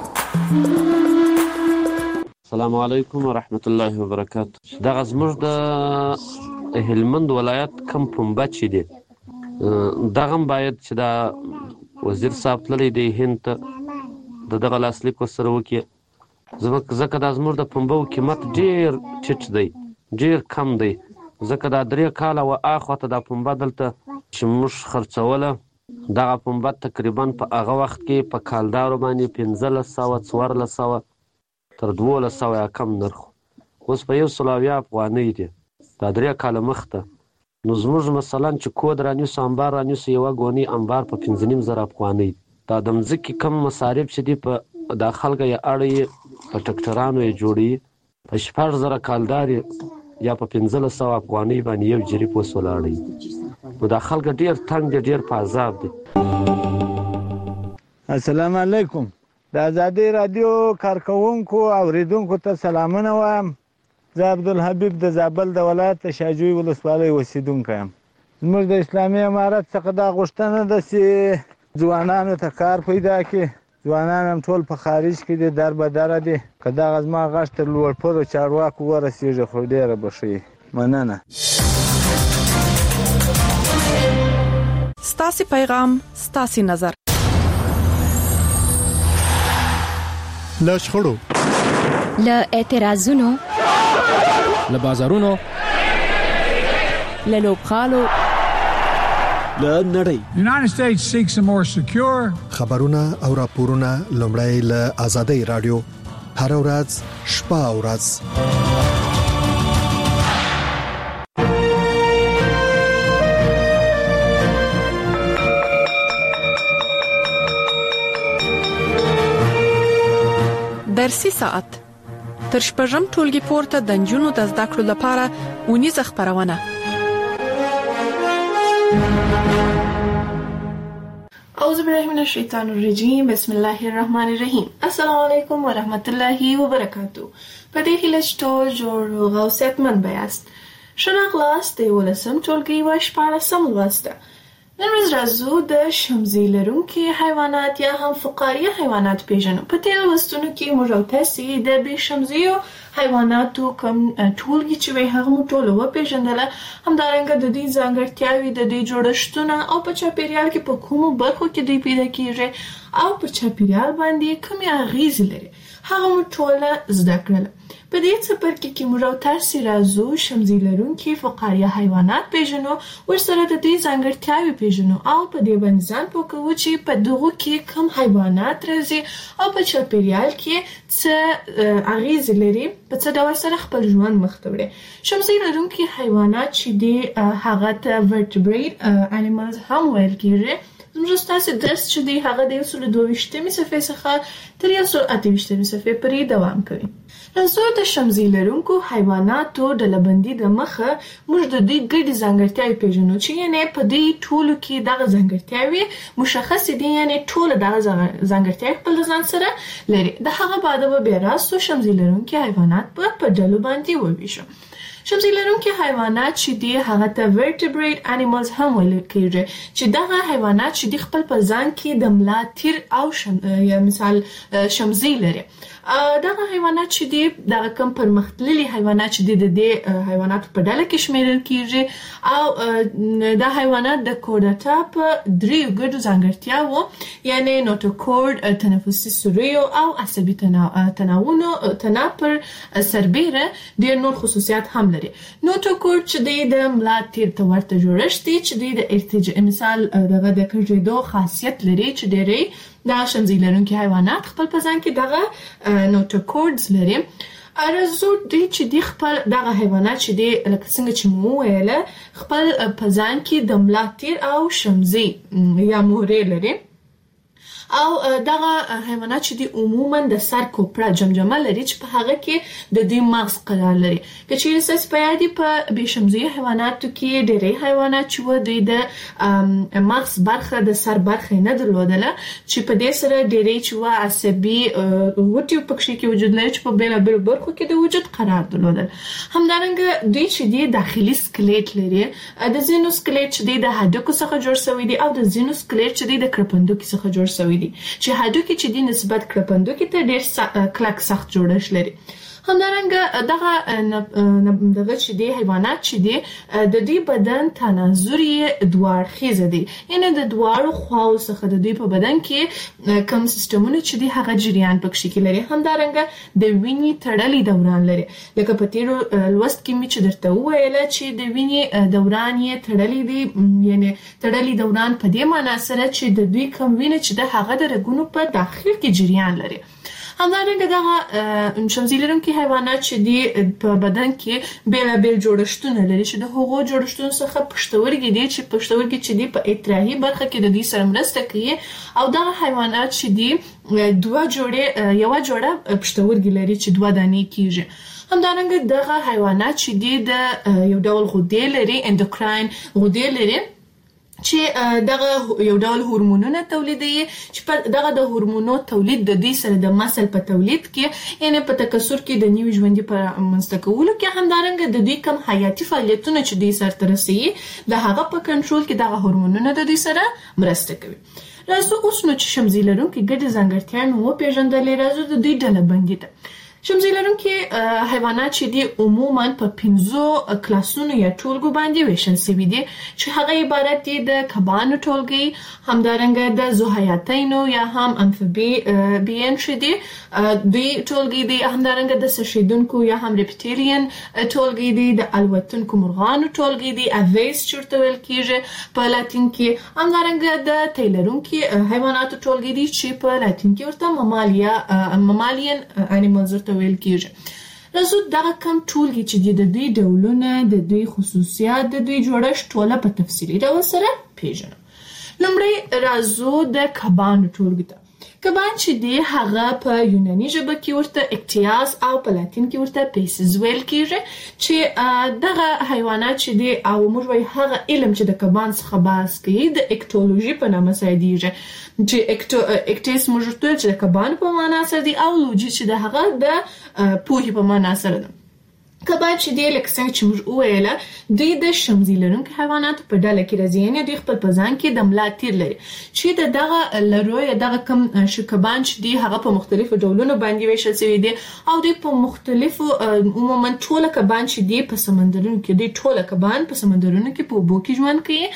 السلام علیکم ورحمت الله وبرکاته دا زموږ د هلمند ولایت کم پنبه چې دی دغه باید چې دا وزیر صاحب تللی دی هند ته د دغه لاسلیک سره وکړي ځکه دا زموږ د پنبو قیمت ډیر ټیټ دی ډیر کم دی ځکه دا درې کاله و اخوته د پنبه دلته چې موږ خرڅوله دغه پنبه تقریبا په هغه وخت کې په کالدارو باندې پنځلس سوه څوارلس سوه تر دولس سوه کم نرخ اوس په یو سل اویا افغانۍ دی دا درې کاله مخته نو زموږ مثلا چې کود رانیسو انبار رانیسو یوه ګونۍ انبار په پنځه نیم زره افغانۍ دا د مځکې کم مصارف چې دي په دا خلکه یې اړوي په ټکټرانو یې جوړوي په شپږ زره کالدار یا په پنځلس سوه افغانۍ باندې یو جریب اوس ولاړی نو دا خلک ډېر تنګ دي ډېر په عذاب دي السلام علیکم د ازادي رادیو کارکونکو اوریدونکو ته سلامونه وایم زه عبدالحبیب د زابل د ولایت شاجوی ولسوالۍ اوسیدونکی یم زموږ د اسلامي امارت څخه دا غوښتنه ده چې ځوانانو ته کار پیدا کړي ځوانان هم ټول په خارج کې دي در به دره دي که دغه زما غږ تر لوړپوړو چارواکو ورسېږي خو ډېره به ښه مننه ستاسې پیغام ستاسې نظر له شخړو له اعتراضونو له بازارونو له لوبغالو له نړۍ. United States seeks a more secure خبرونه او راپورونه لومړی له آزادۍ رادیو هر ورځ شپه او ورځ درسي ساعت تر شپږم ټولګي پورته د جنونو د زده کړو لپاره ونیزه خبرونه. اعوذ بالله من الشیطان الرجیم بسم الله الرحمن الرحیم. السلام علیکم ورحمت الله وبرکاتہ. په دې هیله چې ټول جوړ او صحتمند بیاست. ښه راغلاست د ولسم ټولګي و شپاړسم لوست. نن ورځ راځو د شمزي لرونکي حیوانات یا هم فقاریه حیوانات پیژنو. په تیر لوستونو کې موږ او تاسو د بې شمزیو حیواناتو کوم ټولګي چې وي هغه مو ټول و پیژندل، همدارنګه د دې ځانګړتیاوې، د دې جوړښتونه او په چاپیریال کې په کومو برخو کې دوی پیدا کیږي او په چاپیریال باندې کومې اغیزې لري هغه مو ټول زده کړل. په دې څپرکي کې موږ او تاسو راځو شمزي لرونکي فقاریه حیوانات پیژنو، ورسره د دې ځانګړتیاوې پیژنو او په دې باندې ځان پوهوو چې په دغه کې کوم حیوانات راځي او په چاپیریال کې څه اغیز لري، په څه ډول سره خپل ژوند مخ ته وړي. شمزي لرونکي حیوانات چې دي هغه ته vertebrate animals هم ویل کیږي. زموږ ستاسو درس چې دی هغه د یو سل دوه ویشتمې صفحې څخه تر یو سل اته ویشتمې صفحې پورې دوام کوي. راځو د شمزي لرونکو حیواناتو ډلبندي د مخه موږ د دې ګډې ځانګړتیاوې پیژنو چې یعنې په دې ټولو کې دغه ځانګړتیاوې مشخصې دي، یعنې ټول دغه ځانګړتیاوې خپل ځان سره لري. د هغه بعد به بیا راځو شمزي لرونکي حیوانات په په ډلو باندې وویشو. شمزي لرونکي حیوانات چې دي هغه ته vertebrate animals هم ویل کېږي، چې دغه حیوانات چې دي خپل په ځان کې د ملا تیر او شم... یا مثال شمزي لري. دغه حیوانات چې دي دغه کم پرمختللي حیوانات چې دي د دې حیواناتو په ډله کې شمیرل کېږي او دا حیوانات د کورډاټا په دریو ګډو ځانګړتیاوو یعنی نوټوکورډ، تنفسي سوریو او عصبي تناوونو تناپر سربیره ډېر نور خصوصیات هم لري. نوټوکورډ چې دی د ملا تیر ته ورته جوړښت دی چې دی د ارتجاع مثال دغه د کږېدو خاصیت لري چې ډېری دا شمزي لرونکي حیوانات خپل په ځان کې دغه نوټوکورډز لري. ارزو دی چې دی خپل دغه حیوانات چې دی لکه څنګه چې مو ویله خپل په ځان کې د ملا تیر او شمزي یا مورې لري او دغه حیوانات چې دی عموما د سر کوپړه جمجمه لري چې په هغه کې د دې مغز قرار لري. که چیرې ساس په یادي په بې شمزي حیواناتو کې ډېری حیوانات چې و دوی د مغز برخه د سر برخه نه درلودله چې په دې سره ډېری چې و عصبي غوټي په کې کې وجود لري چې په بیلابیلو برخو کې د وجود قرار درلودل. همدارنګه دوی چې دی داخلي سکلیټ لري، د ځینو سکلیټ چې دی د هډوکو څخه جوړ شوی دی او د ځینو سکلیټ چې دی د کرپندوکي څخه جوړ شوی دی چې هډوکي چې دی نسبت کرپندوکي ته ډېر کلک سخت جوړښت لري. همدارنګه دغه دغه چې دی حیوانات چې دی د دې بدن تناظري دوار خیزه دی، یعنی د دوارو خواو څخه د دوی په بدن کې کوم سیستمونه چې دی هغه جریان پکې کې لري. همدارنګه د وینې تړلې دوران لري، لکه په تیرو لوست کې مې چې درته وویله چې د وینې دوران یې تړلې دی، یعنی تړلې دوران په دې معنی سره چې د دوی کوم وینې چې د هغه د رګونو په داخل کې جریان لري. همدارنګه دغه شمزي لرونکي حیوانات چې دي په بدن کې بیلابیل جوړښتونه لري چې د هغو جوړښتونو څخه پښتورګي دي چې پښتورګي چې دي په اطراحي برخه کې د دې سره مرسته کوي او دغه حیوانات چې دي دوه جوړه یو جوړه پښتورګي لري چې دوه دانې کیږي. همدارنګه دغه حیوانات چې دي د یو ډول غدې لري، اندوکراین غدې لري چې دغه یو ډول هورمونونه تولیدوي چې دغه د هورمونو تولید د دې سره د مسل په تولید کې یعنی په تکثر کې د نیو ژوندۍ په منځته کولو کې همدارنګه د دې کم حیاتي فعالیتونه چې دې سره رسېږي د هغه په کنټرول کې دغه هورمونونه د دې سره مرسته کوي. راځو اوس نو چې شمزي لرونکي ګډې ځانګړتیاوې وپېژندلې، راځو د دې ډلبندي ته. شمزي لرونکي حیوانات چې دي عموما په پنځو کلاسونو یا ټولګو باندې ویشل شوي دي چې هغه عبارت دي د کبانو ټولګي، همدارنګه د ذوحیاتینو یا هم امفیبین چې دي دوی ټولګي دي، همدارنګه د سرشیدونکو یا هم ریپټیلین ټولګي دي، د الوتونکو مرغانو ټولګي دي، اویس چورته ویل کیږي په لاتین کې، همدارنګه د تیلرونکي حیواناتو ټولګي دي چې په لاتین کې ورته ممالیا ممالین انیمالز ویل کیږي. راځو دغه کم ټولګي چې د دوی ډولونه، د دوی خصوصیات، د دوی جوړښت ټوله په تفصیلي ډول سره پیژنو. لومړی راځو د کبانو ټولګي ته. کبان چې دی هغه په یوناني ژبه کې ورته اکتیاس او په لاتین کې ورته پیسز ویل کیږي چې دغه حیوانات چې دی او موږ وایي هغه علم چې د کبان څخه بحث کوي د اکټولوژي په نامه یادیږي چې اکټو اکټیس موږ ته چې د کبان په معنا سره دی او لوجي چې د هغه د پوهې په معنا سره ده. کبان چې دی لکه څنګه چې موږ وویله دوی د شمزي لرونکو حیواناتو په ډله کې راځي، یعنې دوی خپل په ځان کې د ملا تیر لري چې د دغه لروي دغه کم شکبان چې دی هغه په مختلفو ډولونو باندې ویشل شوی دي او دوی په مختلفو عموما ټول کبان چې دی په سمندرونو کې دي ټول کبان په سمندرونو کې په اوبو کې ژوند کوي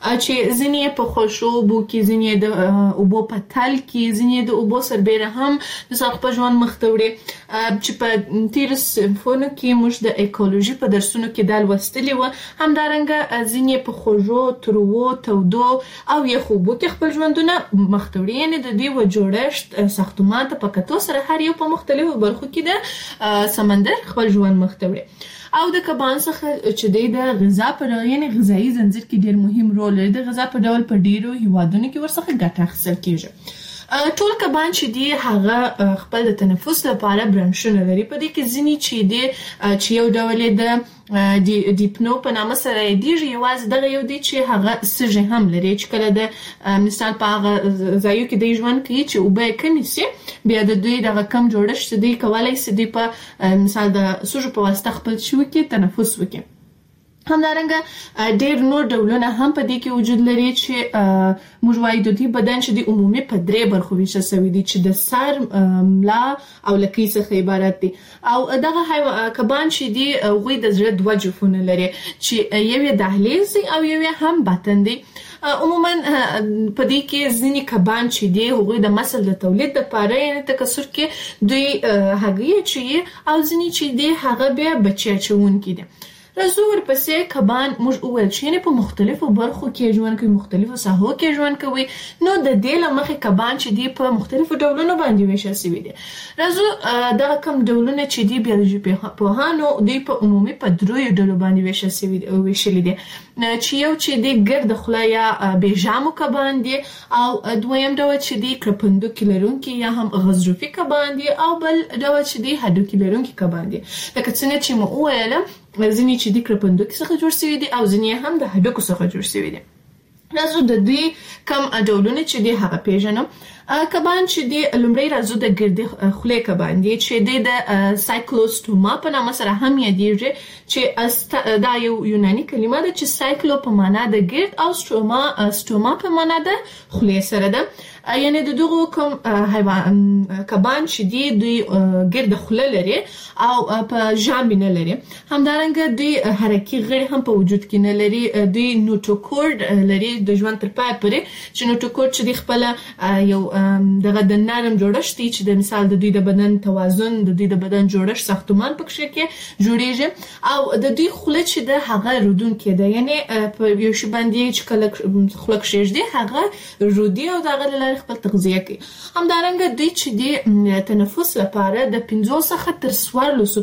چې ځینې په خوشو اوبو کې، ځینې د اوبو په تل کې، ځینې د اوبو سربېره هم د ساق په ژوند مخ ته وړي چې په تیر صنفونو کې موږ د ایکولوژي په درسونو کې دا لوستلي وو. همدارنګه ځینې په خوږو، تروو، تودو او یخو اوبو کې خپل ژوندونه مخ ته وړي، یعنې د دوی و جوړښت ساختمان ته په کتو سره هر یو په مختلفو برخو کې د سمندر خپل ژوند مخ ته وړي. او د کبان څخه چې د غذا په ډول یعنې غذایی زنجیر کې ډېر مهم رول لري، د غذا په ډول په ډیرو هیوادونو کې ورڅخه ګټه اخیستل کیږي. ټول کبان چې دی هغه خپل د تنفس لپاره برانشونه لري، په دې کې ځینې چې دی چې یو ډول د د دیپنو په نامه سره یادیږي، یوازې دغه یو دی چې هغه سږي هم لري چې کله د مثال په هغه ځایو کې د ژوند کوي چې اوبه کمې سي بیا د دوی دغه کم جوړښت دی کولای سي دی په مثال د سږو په واسطه خپل شي وکړي تنفس وکړي. همدارنګه ډېر نور ډولونه هم په دې کې وجود لري چې موږ وایو د دې بدن چې د عمومي په درې برخو ویشل شوی دي چې د سر، ملا او لکۍ څخه عبارت دي. او دغه کبان چې دي هغوی د زړه دوه جوفونه لري چې یو یې دهلیز او یو یې هم باطن دی. عموما په دې کې ځینې کبان چې دي هغوی د نسل د تولید لپاره یعنې تکثر کې دوی هګۍ اچوي او ځینې چې دي هغه بیا بچي اچوونکي دي. راځو ورپسې کبان موږ وویل چې یعنې په مختلفو برخو کې ژوند کوي، مختلفو ساحو کې ژوند کوي، نو د دې له مخې کبان چې دي په مختلفو ډولونو باندې ویشل شوي دي. راځو دغه کم ډولونه چې دي بیولوژي پوهانو دوی په عمومي په دریو ډلو باندې ویشل شوي دي ویشلي دي چې یو چې دی ګرد خوله یا بیژامو کبان دي او دویم ډول چې دی کرپندوکي لرونکي یا هم غضروفي کبان دي او بل ډول چې دی هډوکي لرونکي کبان دي. لکه څنګه چې مو وویلم ځینې چې د کرپندوکي څخه جوړ شوي دي او ځینې هم د هډوکو څخه جوړ شوي دي. راځو د دوی کم ډولونه چې دي هغه پیژنو. کبان چې دی لومړی راځو د ګردې خولې کبان دي چې د سایکلوستوما په نامه سره هم یادیږي چې دا یو یوناني کلمه ده چې سایکلو په معنا د ګرد او ستوما ستوما په معنا د خولې سره ده. یعنی د دغه کوم حیوان کبان چې دی دوی ګرد خوله لري او په ژامې نه لري. همدارنګه دوی حرکي غړي هم په وجود کې نه لري. دوی نوټوکورد لري د ژوند تر پای پورې چې نوټوکورد چې دی خپل یو دغه د نرم جوړښت چې د مثال د دوی د بدن توازن، د دوی د بدن جوړښت ساختمان پکې کې جوړیږي او د دوی خوله چې د هغه رودونکې ده، یعنی په یو شی باندې چې کله خوله کېږدي هغه رودي او دغه لاره خپل تغذیه کوي. همدارنګه دوی چې د تنفس لپاره د پنځوس څخه تر څوارلسو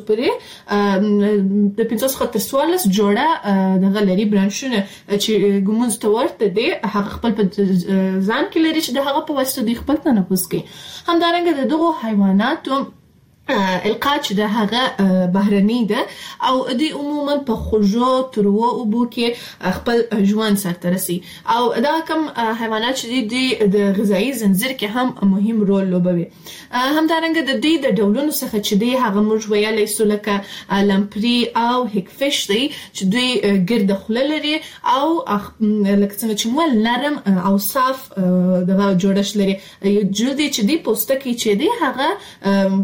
پورې د پنځوس څخه تر څوارلس جوړه دغه لري برانشونه چې ګمونځ ته ورته دي، هغه خپل په ځان کې لري چې د هغه په واسطه دوی خپل تنفس کوي. همدارنګه د دغو حیواناتو القا چې د هغه بهرني ده او دوی عموما په خوږو تروو اوبو کې خپل ژوند سرته رسي او دا کوم حیوانات چې دوی د غذایی زنجیر کې هم مهم رول لوبوي. همدارنګه د دوی د ډولونو څخه چې دوی هغه موږ ویلی سو لکه لمپري او هیکفش دی چې دوی ګرد خوله لري او لکه څنګه چې مو نرم او صاف دغه جوړښت لري. جوړ دی چې دوی پوستکی چې دی هغه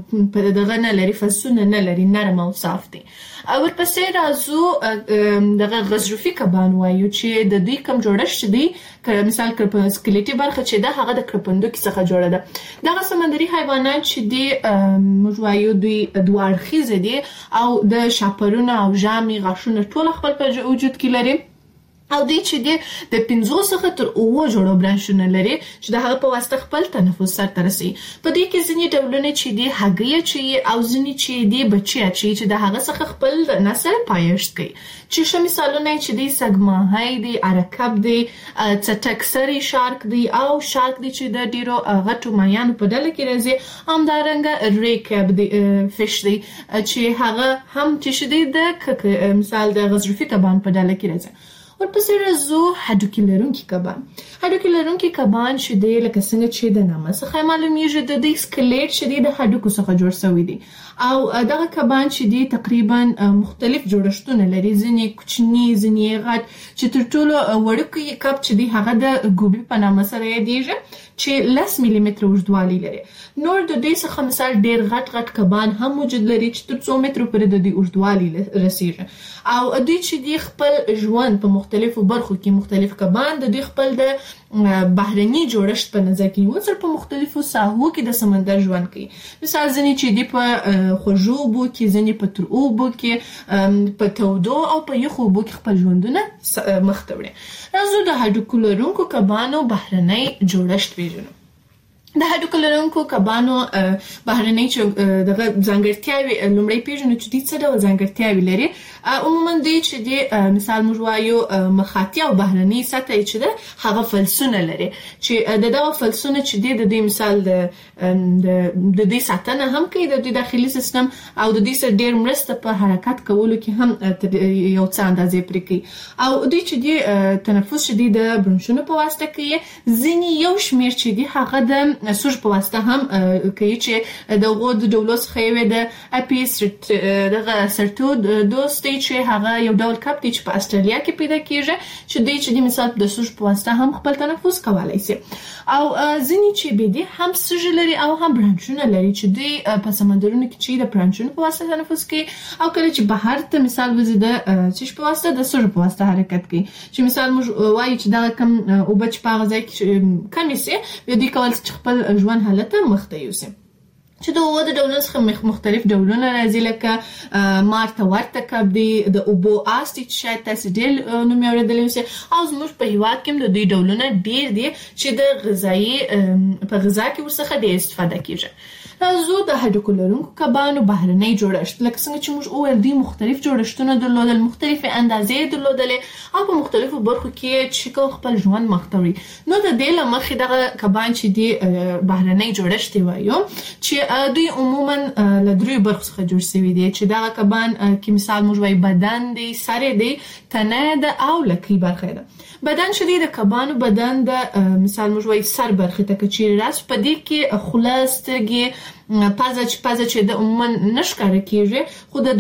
دغه نه لري فلسونه نه لري نرم او صاف دي. ورپسې راځو دغه غضروفي کبان وایو چې د دوی کم جوړښت دی که مثال کړ سکلیټي برخه چې ده هغه د کرپندوکي څخه جوړه ده. دغه سمندري حیوانات چې دي موږ وایو دوی دوه اړخیز دي او د شاپرونه او ژامې غاښونه ټول خپل په وجود کې لري او دوی چې دي د پنځو څخه تر اووه جوړو برانشونه لري چې د هغه په واسطه خپل تنفس سرته رسوي. په دې کې ځینې ډولونه چې دي هګۍ اچوي او ځینې چې دي بچي اچوي چې د هغه څخه خپل نسل پایښت کوي. چې ښه مثالونه چې دي سګماهی دي، ارکب دي، څټکسری شارک دي او شارک دي چې د ډیرو غټو ماهیانو په ډله کې راځي. همدارنګه ریکب دي فش دي چې هغه هم چې دي د مثال د غضروفي کبان په ډله کې راځي. ورپسې راځو هډوکي لرونکي کبان. هډوکي لرونکي کبان چې دی لکه څنګه چې د نامه څخه معلومیږي د دې سکلیټ چې دی د هډوکو څخه جوړ شوی دی او دغه کبان چې دی تقریبا مختلف جوړښتونه لري، ځینې کوچني ځینې غټ چې تر ټولو وړوکی کب چې دی هغه د ګوبي په نامه سره یادیږي چې لس ملي متره اوږدوالی لري. نور د دې څخه مثال ډیر غټ غټ کبان هم موجود لري چې تر څو مترو پورې د دې اوږدوالی رسیږي او دوی چې دی خپل ژوند په مختلفو برخو کې مختلف کبان د دوی خپل د بهرني جوړښت په نظر کې نیول سره په مختلفو ساحو کې د سمندر ژوند کوي. مثال ځینې چې دی په خوږو اوبو کې، ځینې په تروو اوبو کې، په تودو او په یخو اوبو کې خپل ژوندونه مخته وړي. راځو د هډوکو لرونکو کبانو بهرنی جوړښت پیژنو. د هډوکو لرونکو کبانو بهرنی دغه ځانګړتیاوې لومړی پیژنو چې دوی څه ډول ځانګړتیاوې لري. عموما دوی چې دی مثال موږ وایو مخاطي او بهرنی سطح چې ده هغه فلسونه لري چې د دغه فلسونه چې دی د دوی مثال د دوی ساتنه هم کوي د دوی داخلي سیستم او د دوی سره ډیر مرسته په حرکت کولو کې هم یو څه اندازې پرې کوي او دوی چې دی تنفس چې دی د برونشونو په واسطه کوي. ځینې یو شمیر چې دی هغه د سوژ په واسطه هم کوي چې د هغو د ډولو څخه یو د اپي دغه سرټو دوست دی چې هغه یو ډول کب دی چې په استرالیا کې پیدا کیږي چې دی چې دی مثال د سوژ په واسطه هم خپل تنفس کولی شي. او ځینې چې به دی هم سوژ لري او هم برانشونه لري چې دی په سمندرونو کې چې د برانشونو په واسطه تنفس کوي او کله چې بهر ته مثال وځي د سوژ په واسطه د سوژ په واسطه حرکت کوي. چې مثال موږ وایو چې دا کم او بچ په غځای کې کمی سي به دی کول چې خپل ژوند حالت مخته یوسي. چې د اووه د ډولونو څخه مختلف ډولونه راځي لکه مارته ورته کب دی، د اوبو اس چې شاید تاسو ډېر نوم یې اورېدلی اوسئ او زموږ په هېواد کې هم د دوی ډولونه ډېر دي چې د غذایي په غذا کې ورڅخه ډېر استفاده کېږي. راځو د هډوکو لرونکو کبانو بهرنی جوړښت. لکه څنګه چې موږ وویل دوی مختلف جوړښتونه درلودل، مختلفې اندازې درلودلې او په مختلفو برخو کې چې خپل ژوند مخته وړي. نو د دې له مخې دغه کبان چې دي بهرنی جوړښت وایو چې دوی عموما له دریو برخو څخه جوړ شوي دي چې دغه کبان کې مثال موږ وایو بدن دی، سر دی، تنه ده او لکۍ برخه ده. بدن چې دی د کبانو بدن د مثال موږ وایو سر برخې ته که چیرې راس په دې کې خوله، سترګې، پزه چې پزه چې د عموما نه ښکاره کېږي خو د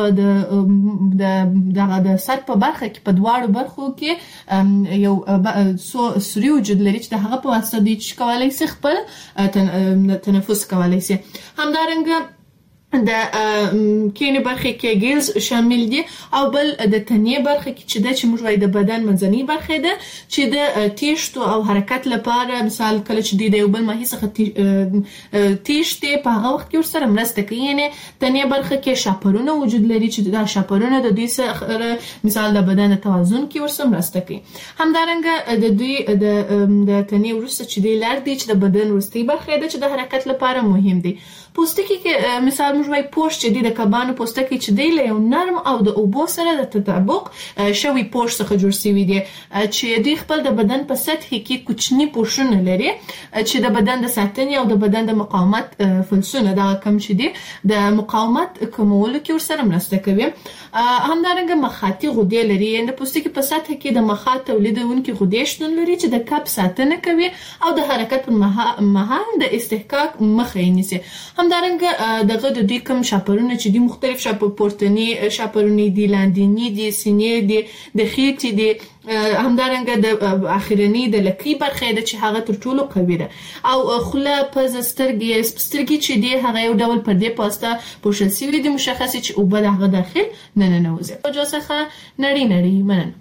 دوه د د سر په برخه کې په دواړو برخو کې یو سوري وجود لري چې د هغه په واسطه دوی چې کولی شي خپل تنفس کولی شي. همدارنګه د کینې برخه کې ګیلز شامل دي او بل د تنې برخه کې چې د چې موږ وایو د بدن منځنۍ برخه ده چې د تیښتو او حرکت لپاره مثال کله چې د یو بل ماهي څخه تیښتې په هغه وخت کې ورسره مرسته کوي. یعنې تنې برخه کې شاپرونه وجود لري چې دا شاپرونه د دوی سره مثال د بدن د توازن کې ورسره مرسته کوي. همدارنګه د دوی د تنې وروسته چې دی لار دی چې د بدن وروستۍ برخه ده چې د حرکت لپاره مهم دی. پوستکی کې مثال موږ وایو پوست چې دی د کبانو پوستکی چې دی له یو نرم او د اوبو سره د تطابق شوي پوست څخه جوړ شوی دی چې دوی خپل د بدن په سطح کې کوچني پوښونه لري چې د بدن د ساتنې او د بدن د مقاومت فلسونه دا کم چې دی د مقاومت کمولو کې ورسره مرسته کوي. همدارنګه مخاطي غدې لري، یعنې د پوستکي په سطح کې د مخاط تولیدونکي غدې شتون لري چې د کب ساتنه کوي او د حرکت پر مهال د استحقاق مخه یې نیسي. همدارنګه دغه د دوی کوم شاپرونه چې د مختلف شاپ پورتنی شاپرونه دي، لاندینی دي، سینې دي، د خېټې دي، همدارنګه د اخرنی د لکې برخه ده چې هغه تر ټولو قوي ده، او خوله پز سترګې سترګې چې دی هغه یو ډول پردې پاسته پوښل شوی دي مشخصه چې او بل هغه داخل نه نه نوځي. او جوسخه نړۍ نړۍ مننه.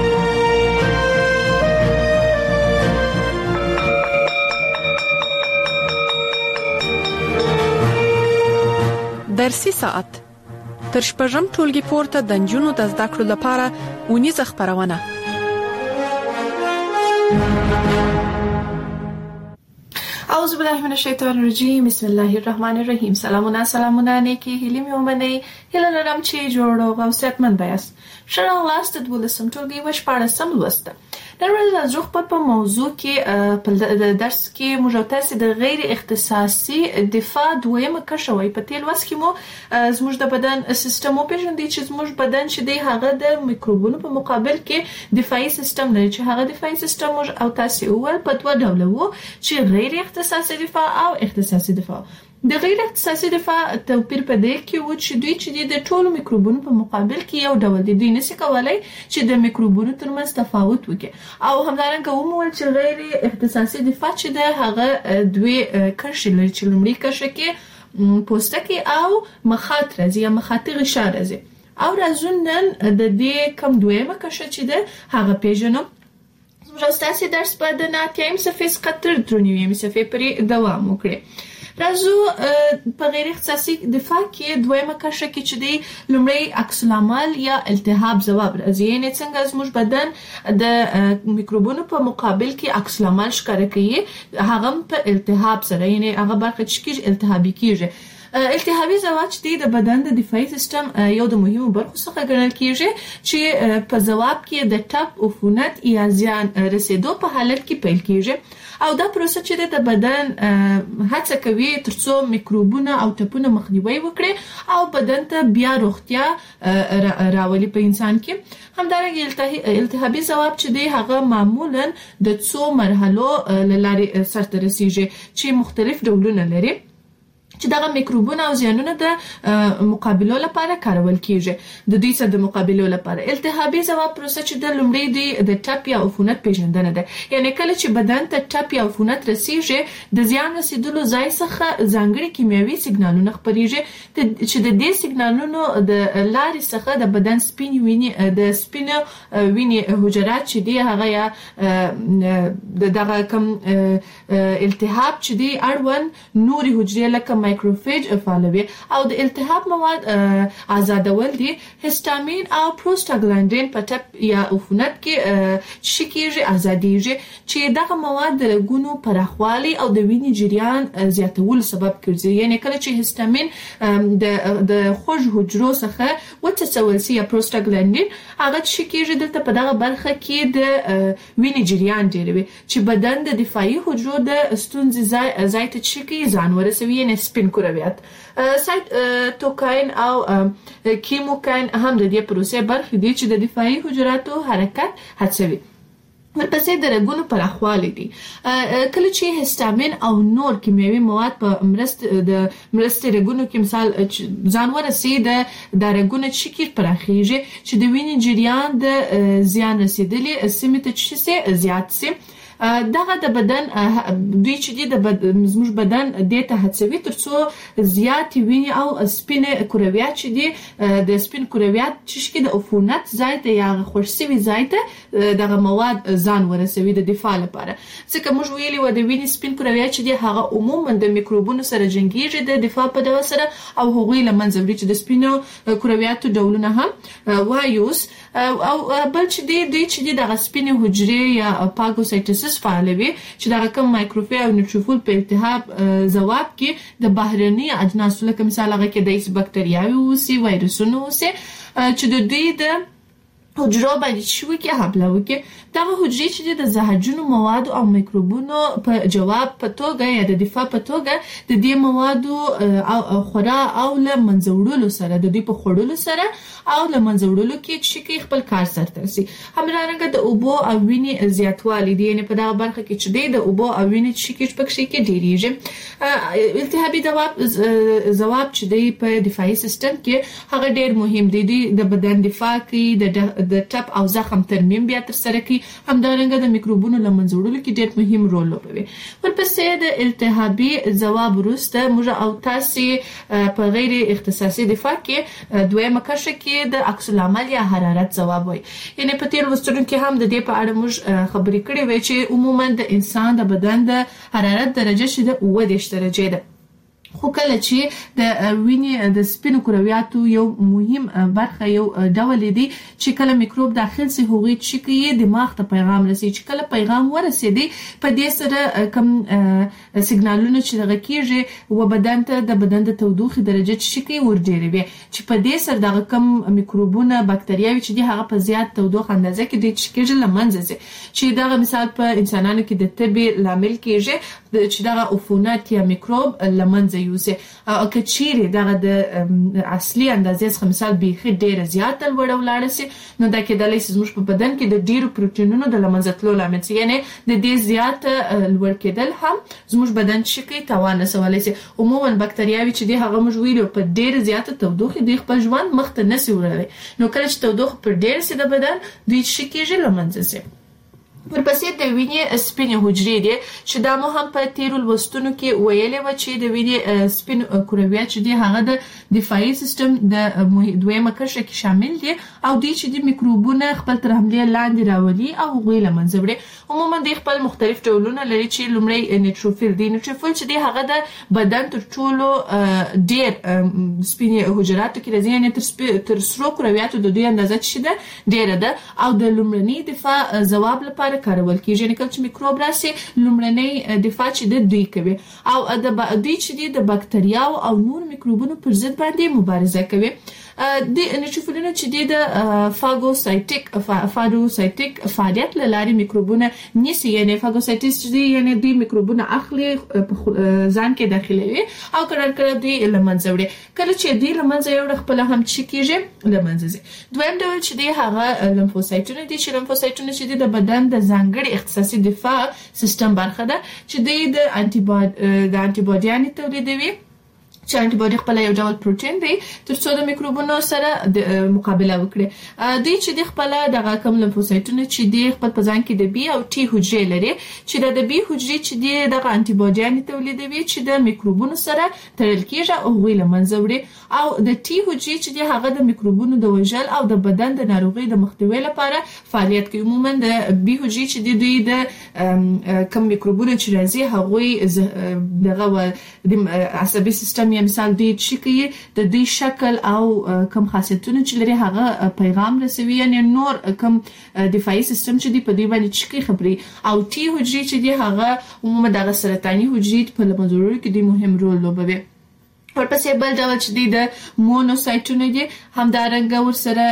درسي ساعت تر شپږم ټولګي پورته د نجونو د زده کړو لپاره ونیزه خبرونه. اعوذ بالله من الشیطان الرجیم، بسم الله الرحمن الرحیم. سلامونه سلامونه نیکی هیلې مې ومنئ. هیله لرم چې جوړ او غوثیتمن بیاست. ښه راغلاست د دولسم ټولګي و شپاړسم لوست. نن ورځ د ژوند په موضوع کې په درس کې موږ تاسو د غیر اختصاصي دفاع دویمه کشوي. په تل وس کې مو زموږ د بدن سیستم او پیژندې چې زموږ بدن چې دی هغه د میکروبونو په مقابل کې دفاعي سیستم لري، چې هغه دفاعي سیستم او تاسو ول په دوه ډول وو چې غیر اختصاصي دفاع او اختصاصي دفاع. د غیر اختصاصي دفاع توپیر په دې کې و چې دوی چې د ټولو میکروبونو په مقابل کې یو ډول دي، دوی نشي کولای چې د میکروبونو ترمنځ تفاوت وکړي. او همدارنګه ومول چې غیر اختصاصي دفاع چې د هغه دوی کرښې لري، چې لومړی کرښه کې پوستکی او مخاط راځي یا مخاطي غشا راځي. او راځونن د دې کم دویمه کرښه چې د هغه پیژنو. راستاسي درس په د ناتیم صفحه څخه درنیوي صفحه پرې دوام وکړي. راځو په غیر اختصاصي دفاع کې دویمه کرښه کې چې دی لومړی عکس العمل یا التهاب ځواب راځي، یعنی څنګه زموږ بدن د میکروبونو په مقابل کې عکس العمل ښکاره کوي، هغه په التهاب سره، یعنی هغه برخه چې کېږي التهابي کېږي. التهابي ځواب چې د بدن د دفاعي سیستم یو د مهمو برخو څخه ګڼل کېږي، چې په ځواب کې د ټپ، عفونت یا زیان رسیدو په حالت کې پیل کېږي. او دا پروسه چې د بدن هڅه کوي ترڅو میکروبونه او ټپونه مخنیوي وکړي او بدن ته بیا روغتیا راولي په انسان کې. همدارنګه التهابي ځواب چې دی هغه معمولا د څو مرحلو لارې سرته رسیږي چې مختلف ډولونه لري، چې دغه میکروبونه او زیانونه د مقابله لپاره کارول کیږي. د دې څخه د مقابله لپاره التهابي ځواب پروسه چې د لومړی دی د ټپ یا عفونت پیژندنه ده، یعنی کله چې بدن ته ټپ یا عفونت رسیږي د زیان رسیدلو ځای څخه ځانګړي کیمیاوي سیګنالونه خپريږي، چې د دې سیګنالونو د لارې څخه د بدن سپین ویني د سپین ویني حجرات چې دی هغه یا دغه کم التهاب چې دی اړوند نوري حجرې لکه مایکروفیج فعالوي او د التهاب مواد آزادول دي هیستامین او پروستاګلاندین په ټپ یا عفونت کې شکیږي آزادیږي، چې دغه مواد د رګونو پراخوالي او د وینې جریان زیاتولو سبب ګرځي. یعنی کله چې هیستامین د د خوږ حجرو څخه وڅڅول شي یا پروستاګلاندین هغه شکیږي دلته په دغه برخه کې د وینې جریان ډیروي، چې بدن د دفاعي حجرو د ستونزې ځای ته شکی ځان ورسوي، یعنی سپین کرویات. سایتوکاین او کیموکاین هم د دې پروسې برخه دي چې د دفاعي حجراتو حرکت هڅوي. ورپسې د رګونو پراخوالی دي. کله چې هیستامین او نور کیمیاوي مواد په مرسته د مرسته رګونو کې مثال ځان ورسي د د رګونو چکیر پراخیږي، چې د وینې جریان د زیان رسیدلې سیمه ته چې زیات سي. دغه د بدن دوی چې د زموږ بدن د ته هڅوي ترڅو زیات ویني او سپینه کرویات چې دي د سپین کرویات چې د عفونت ځای ته یا خورسوي ځای ته دغه مواد ځان ورسوي د دفاع لپاره. ځکه موږ ویلي و د ویني سپین کرویات چې دي هغه عموما د میکروبونو سره جنگیږي د دفاع په ډول سره او هغوی لمنځه وړي، چې د سپینو کرویاتو ډولونه هم وایوس او بل چې دي دوی چې دغه سپینه حجرې یا پاګوسایټوسس فعالوي، چې دا کوم مایکروفیج او نیوټروفیل په التهاب ځواب کې د بهرني اجناسو لکه مثال هغه کې د ایس بکټریاوي او سی وایرسونو سي چې د دوی د حجره باندې شوي کې حمله وکړي. دغه حجرې چې د زهرجنو مواد او میکروبونو په جواب په توګه یا د دفاع په توګه د دې موادو او خورا او له منځوړلو سره د دې په خورلو سره او له منځوړلو کې چې خپل کار سره رسي. همدارنګه د اوبو او وینې زیاتوالی دی، یعنی په دغه برخه کې چې د اوبو او وینې چې کې پکې کې ډیریږي. التهابي ځواب ځواب چې دی په دفاعي سیستم کې هغه ډیر مهم دی. د بدن دفاع کې د د ټپ او زخم ترمیم بیا تر سره کوي. همدارنګه د میکروبونو له منځوړلو کې ډېر مهم رول لوبوي. ورپسې د التهابي ځواب وروسته موږ او تاسو په غیر اختصاصي دفاع کې دویمه کرښه کې د عکس العمل یا حرارت ځواب وي. یعنی په تیر وستونو کې هم د دې په اړه موږ خبرې کړې وې چې عموما د انسان د بدن د حرارت درجه چې د اوه دېرش درجه ده، خو کله چې د وینې د سپینو کرویاتو یو مهم برخه یو ډول دی چې کله میکروب داخل سي هغوی چې کې دماغ ته پیغام رسي، چې کله پیغام ورسېدي په دې سره کم سیګنالونه چې دغه کېږي و بدن ته د بدن د تودوخې درجه چې کې ورډېروي، چې په دې سره دغه کم میکروبونه بکتریاوي چې دي هغه په زیات تودوخه اندازه کې د چې کېږي لمنځه ځي، چې دغه مثال په انسانانو کې د تبې لامل کېږي چې دغه عفونات یا میکروب لمنځه یوسي. او که چیرې دغه د اصلي اندازې څخه مثال بیخي ډیره زیاته لوړه ولاړه سي، نو دا کېدلی سي زموږ په بدن کې د ډیرو پروتینونو د لمنځه تلو لامل سي، یعنی د دې زیاته لوړ کېدل هم زموږ بدن چې کوي تاوان رسولی سي. عموما بکتریاوي چې دي هغه موږ ویلو په ډیره زیاته تودوخې دوی خپل ژوند مخ ته نسي وړلی، نو کله چې تودوخه پر ډیره سي د بدن دوی چې کېږي لمنځه سي. ورپسې د وینې سپینې حجرې دي چې دا مو هم په تیرو لوستونو کې ویلې و چې د وینې سپین کرویات چې دي هغه د دفاعي سیستم د دویمه کرښه کې شامل دي او دوی چې د میکروبونه خپل تر حملې لاندې راولي او هغوی له منځه وړي. عموما دوی خپل مختلف ډولونه لري چې لومړی نیوټروفیل دی. نیوټروفیل چې دی هغه د بدن تر ټولو ډیر سپینې حجراتو کې راځي، یعنی تر سرو کرویاتو د دوی اندازه چې ده ډیره ده او د لومړني دفاع ځواب لپاره کارول کیږي. یعنی کله چې میکروب راسي لومړنی دفاع چې د دوی کوي او د دوی چې د بکتریاو او نور میکروبونو پر ضد باندې مبارزه کوي. د نیوټروفیلونه چې د فاګوسایټیک فاګوسایټیک فعالیت لاري میکروبونه نیسي، یعنی فاګوسایټیس چې دی یعنی دوی میکروبونه اخلي ځان کې داخلوي او کړه کړه دوی لمنځه وړي. کله چې دوی لمنځه یوړي خپل هم چې کېږي لمنځه ځي. دویم ډول چې دی هغه لمفوسایټونه دي، چې لمفوسایټونه چې د بدن د ځانګړي اختصاصي دفاع سیستم برخه ده چې د انټي باډي د انټي باډیانو تولیدوي، چې انټي باډي خپل یو ډول پروتین دی تر څو د میکروبونو سره مقابله وکړي. دوی چې د خپل دغه کم لمفوسایټونه چې د خپل په ځان کې د بي او ټي حجرې لري، چې د بي حجرې چې د دغه انټي باډیانو تولیدوي چې د میکروبونو سره تړل کېږي او هغوی له منځه وړي، او د ټي حجرې چې د هغه د میکروبونو د وژل او د بدن د ناروغۍ د مخنیوي لپاره فعالیت کوي. عموما د بي حجرې چې د دوی د کم میکروبونو چې راځي هغوی دغه د عصبي سیستم یا مثال دوی چې کوي د دوی شکل او کم خاصیتونه چې لري هغه پیغام رسوي، یعنی نور کم دفاعي سیستم چې دی په دې باندې چې کوي خبري. او ټي حجرې چې دی هغه عموما د سرطاني حجرې په لمنځوړلو کې د مهم رول لوبوي. ورپسې بل ډول چې دی د مونوسایټونه دي، همدارنګه ورسره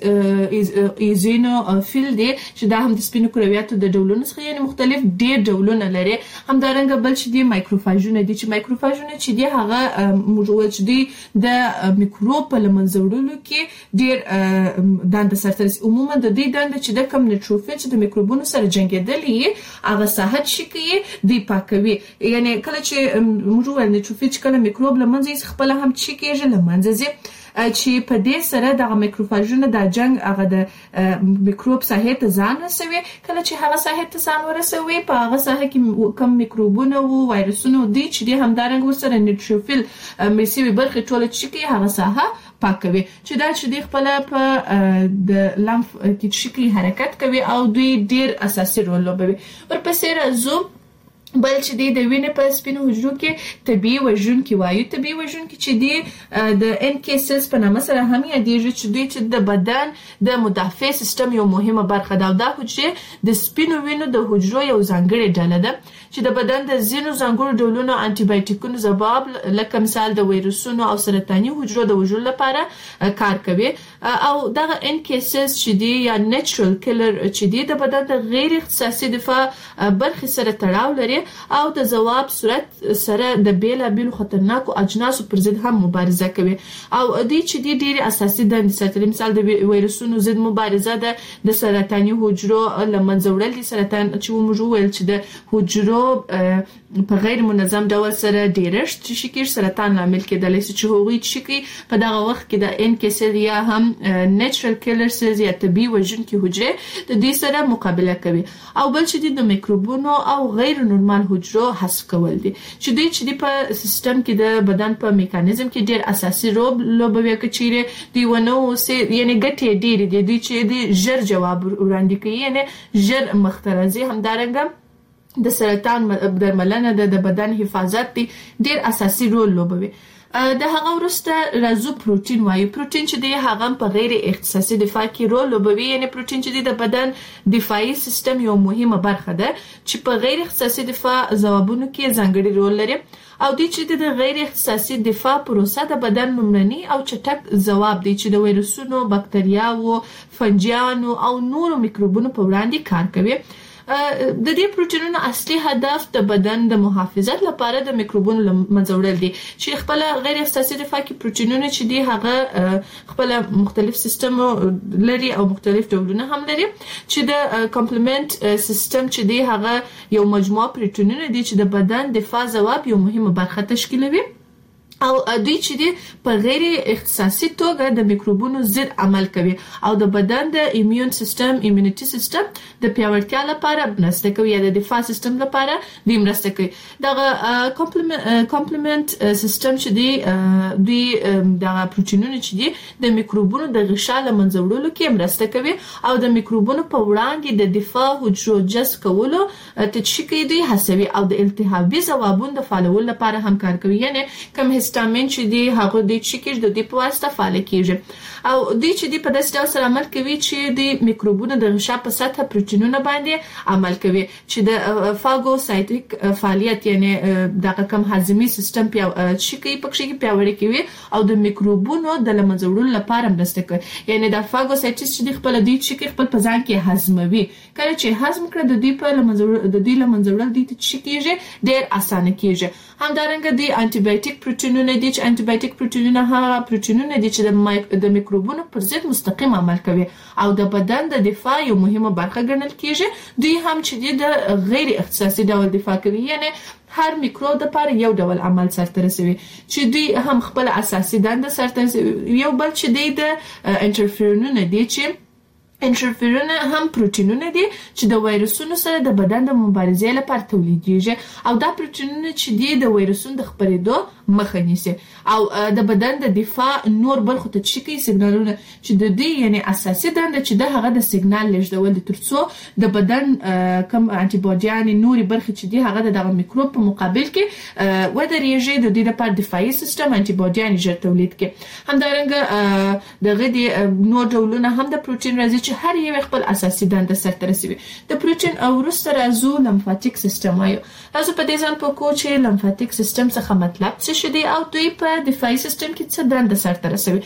ایزینوفیل دي چې دا هم د سپینو کرویاتو د ډولونو څخه یعنی مختلف ډیر ډولونه لري. همدارنګه بل چې دی مایکروفاژونه دي، چې مایکروفاژونه چې دی هغه موږ چې دی د میکروب په لمنځه وړلو کې ډیر دنده سرته رسي. عموما د دې دنده چې د کم نیوټروفیل چې د میکروبونو سره جنګېدلي هغه ساحه چې کوي دی پاکوي. یعنی کله چې موږ ول نیوټروفیل چې کله میکروب لمنځه خپل هم چې کېږي لمنځه ځي، چې په دې سره د میکروفاژونو د جنگ هغه د میکروب ساحه ته ځان رسوي. کله چې هغه ساحه ته ځان ورسوي په هغه ساحه کې کم میکروبونه او وایرسونه دي چې د همدارنګ ورسره نیوټروفیل مېسوي برخه ټول چې کې هغه ساحه پاکوي، چې دا چې د خپل په د لمف کې چې حرکت کوي او دوی ډیر اساسي رول لوبوي. ورپسې راځو بل چې دی د وینې په سپینو حجرو کې طبیعي وژونکي وایو. طبیعي وژونکي چې دی د ان کې سلز په نامه سره هم یادېږي، چې دوی چې د بدن د مدافع سیستم یو مهمه برخه ده. او دا حجرې د سپینو وینو د حجرو یو ځانګړې ډله ده چې د بدن د ځینو ځانګړو ډولونو انټي بایوټیکونو ځواب لکه مثال د وایرسونو او سرطاني حجرو د وژلو لپاره کار کوي. او دغه ان کیسز چې دی یا نیچرل کیلر چې دی د بدن د غیر اختصاصي دفاع برخې سره تړاو لري او د ځواب صورت سره د بیلا بیل خطرناکو اجناسو پر ضد هم مبارزه کوي او د چې دی ډېر اساسي د ساتل مثال د وایرسونو ضد مبارزه ده د سرطاني حجرو لمنځه وړل دي سرطان چې موږ ویل چې د حجرو په غیر منظم ډول سره ډیرشت شي سرطان لامل کېدلی شي چې هغوی چې په دغه وخت کې د ان کیسز یا هم نیچرل کیلرز یا طبي وژونکي حجرې د دې سره مقابله کوي او بل چې د میکروبونو او غیر نورمال حجرو حذف کول دي چې دوی چې په سیستم کې د بدن په میکانیزم کې ډېر اساسي رول لوبوي کچېره دی ونه اوسه یعنی ګټې ډېرې دي دوی چې د ژر جواب وړاندې کوي یعنی ژر مخترزي همدارنګه د سرطان درملنه د بدن حفاظت دی ډېر اساسي رول لوبوي د هغه ورسته رازو پروتین وایي پروتین چې دی هغه په غیر اختصاصي دفاع کې رول لوبوي یعنی پروتین چې د بدن دفاعي سیستم یو مهمه برخه ده چې په غیر اختصاصي دفاع ځوابونو کې ځانګړي رول لري او د چې د غیر اختصاصي دفاع پروسه د بدن لومړني او چټک ځواب دی چې د وایرسونو بکټریاوو فنجیانو او نورو میکروبونو په وړاندې کار کوي د دې پروتینونو اصلي هدف د بدن د محافظت لپاره د میکروبونو منځه وړل دي چې خپل غیر اختصاصي دفاع کې پروتینونه چې دي هغه خپل مختلف سیستم لري او مختلف ډولونه هم لري چې د کمپلیمنت سیستم چې دی هغه یو مجموعه پروتینونه دي چې د بدن دفاع ځواب یو مهمه برخه تشکیلوي او دوی چې دی په غیر اختصاصي توګه د میکروبونو ضد عمل کوي او د بدن د ایمیون سیستم ایمونټي سیستم د پیاوړتیا لپاره مرسته کوي یا د دفاع سیستم لپاره د مرسته کوي دغه کمپلیمنت سیستم چې دی دوی دغه پروتینونه چې دی د میکروبونو د غشا لمنځه وړلو کې مرسته کوي او د میکروبونو په وړاندې د دفاع حجرو جذب کولو تشکیل دی هڅوي او د التهابي ځوابونو د فعالولو لپاره هم کار کوي یعنی کوم هستامین چې دی هغه د چیکر د دې په واسطه فعال کیږي او د چې دی په داسې ډول سره عمل کوي چې د میکروبونو د غشا په سطح پروتینونو باندې عمل کوي چې د فاګوسایټیک فعالیت یعنی د کم هضمي سیستم پیاو چې کی پکې کې پیاوړی کوي او د میکروبونو د لمنځه وړلو لپاره مرسته کوي یعنی د فاګوسایټس چې خپل د چې خپل په ځان کې هضموي کله چې هضم کړي د دې په لمنځه د دې لمنځه وړل دي چې کیږي ډېر اسانه کیږي همدارنګه د انټي بایوټیک پروتینونه دي چې انټي بایوټیک پروتینونه هغه پروتینونه دي چې د میکروبونو پر ضد مستقیم عمل کوي او د بدن د دفاع یو مهمه برخه ګڼل کیږي دوی هم چې د غیر اختصاصي ډول دفاع کوي یعنی هر میکروب د لپاره یو ډول عمل سرته رسوي چې دوی هم خپل اساسي دنده سرته رسوي یو بل چې دی د انټرفیرونونه دي چې انټرفیرونه هم پروتینونه دي چې د وایرسونو سره د بدن د مبارزې لپاره تولیدېږي او دا پروتینونه چې دي د وایرسونو د خپرېدو مخه نیسي او د بدن د دفاع نور برخو ته چیکي سیګنالونه چې د دې یعنی اساسي دنده چې د هغه د سیګنال لېږدول د ترڅو د بدن کم انټي بودیان نوري برخې چې دي هغه د میکروب په مقابل کې ودرېږي د دې لپاره دفاعي سیستم انټي بودیان ژر تولید کوي همدارنګه دغه د نور ډولونه هم د پروتین راځي چې هر یو خپل اساسي دنده سرته رسوي د پروتین او ورسته راځو لمفاتیک سیستم وایو تاسو په دې ځان په کوچ لمفاتیک سیستم څخه مطلب څه شدي او دوی په دفاعي سیستم کې څه دنده سرته رسوي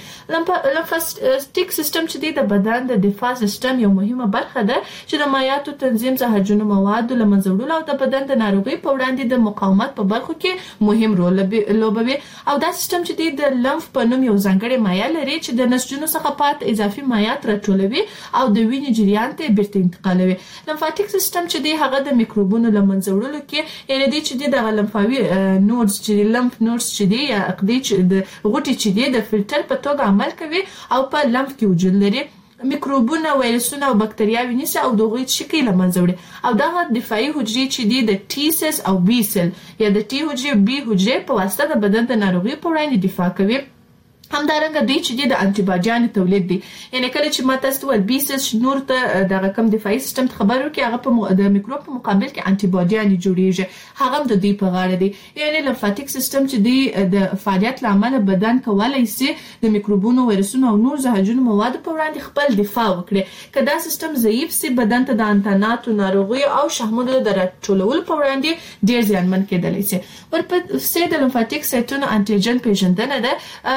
لمفاتیک سیستم چې دی د بدن د دفاع سیستم یو مهمه برخه ده چې د مایعاتو تنظیم زهرجنو مواد لمنځه وړل او د بدن د ناروغي په وړاندې د مقاومت په برخو کې مهم رول لوبوي او دا سیستم چې دی د لمف په نوم یو ځانګړی مایع لري چې د نسجونو څخه پات اضافي مایعات راټولوي او د وینې جریان ته بیرته انتقالوي لمفاتیک سیستم چې دی هغه د میکروبونو لمنځه وړلو کې یعنی دی چې د لمفاوي نودز چې لمف نودز چې دی یا عقدې چې د غوټي چې دی د فلټر په توګه عمل کوي او په لمف کې وجود لري میکروبونه وایرسونه او بکټریاوې نیسي او دغه شکل لمنځه وړي او دا دفاعي حجرې چې دی د ټي سیل او بي سیل یا د ټي حجرې بي حجرې په واسطه د بدن د ناروغي په وړاندې دفاع کوي همدارنګه دوی چې د انټي باډیان تولید دي یعنی کله چې ماته ستول بي سیل نور ته د رقم دفاعي سیستم خبر ورکړي هغه په د میکروب په مقابل کې انټي باډیان جوړیږي هغه د دوی په غاړه دي یعنی لمفاتیک سیستم چې دی د فعالیت لامل بدن کولای شي د میکروبونو وایرسونو او نور زهرجنو موادو په وړاندې خپل دفاع وکړي کله سیستم ضعیف سي بدن ته د انتاناتو ناروغي او شحمولو د راټولولو په وړاندې ډیر زیانمن کېدلی شي ورپسې د لمفاتیک سیټونو انټيجن پیژندنه ده دغه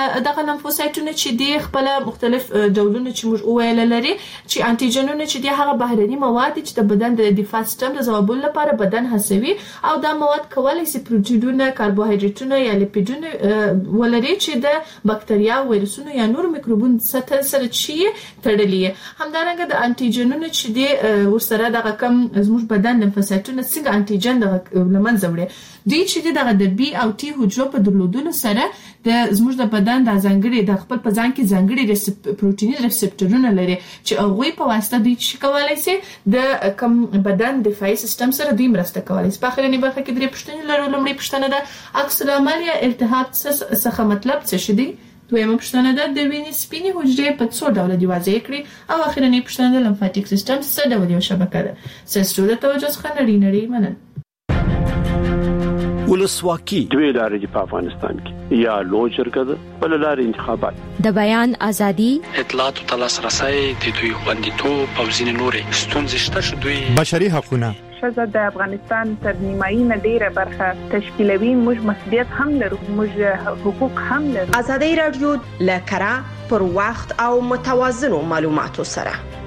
هغه لیمفوسایټونه چې د خپل مختلف ډولونه چې موږ ویل لري چې انټيجنونه چې د هغه بهرني مواد چې د بدن د دفاع سیستم د ځوابولو لپاره بدن هڅوي او دا مواد کولای شي پروټینونه کاربوهایډریټونه یا لیپیډونه ولري چې د بکټریا وایرسونو یا نور میکروبونو سره سره چی تړلې همدارنګه د انټيجنونه چې د ورسره د کم زموږ بدن لیمفوسایټونه څنګه انټيجن د لمنځه وړي دوی چې د د بي او ټي حجرو په درلودلو سره د زموږ د بدن د ځانګړي د خپل په ځان کې ځانګړي پروتیني ریسپټورونه لري چې هغه په واسطه دوی چې کولای شي د کم بدن دفاعي سیستم سره دوی مرسته کولای شي په اخرنی برخه کې درې پښتنې لرو لمړی پښتنه ده عکس العمل یا التهاب څخه مطلب څه شي دی دویمه پښتنه ده د وینې سپینې حجرې په څو ډول دی واضح کړي او اخرنی پښتنه ده لمفاتیک سیستم څه ډول یو شبکه ده سیستول توجه څخه نړۍ نړۍ منن ولسواکي دوی لارې په افغانستان کې یا لوجرګه ده بل لارې انتخابات د بیان ازادي اطلاعات او تلاسرسي د دوی خوندیتوب او ځینې نورې ستونزې شته شو دوی بشري حقوقونه شزه د افغانستان تر نیمایي نه ډیره برخه تشکیلوي موږ مسؤلیت هم لرو موږ حقوق هم لرو ازادي رادیو لکرا پر وخت او متوازن معلوماتو سره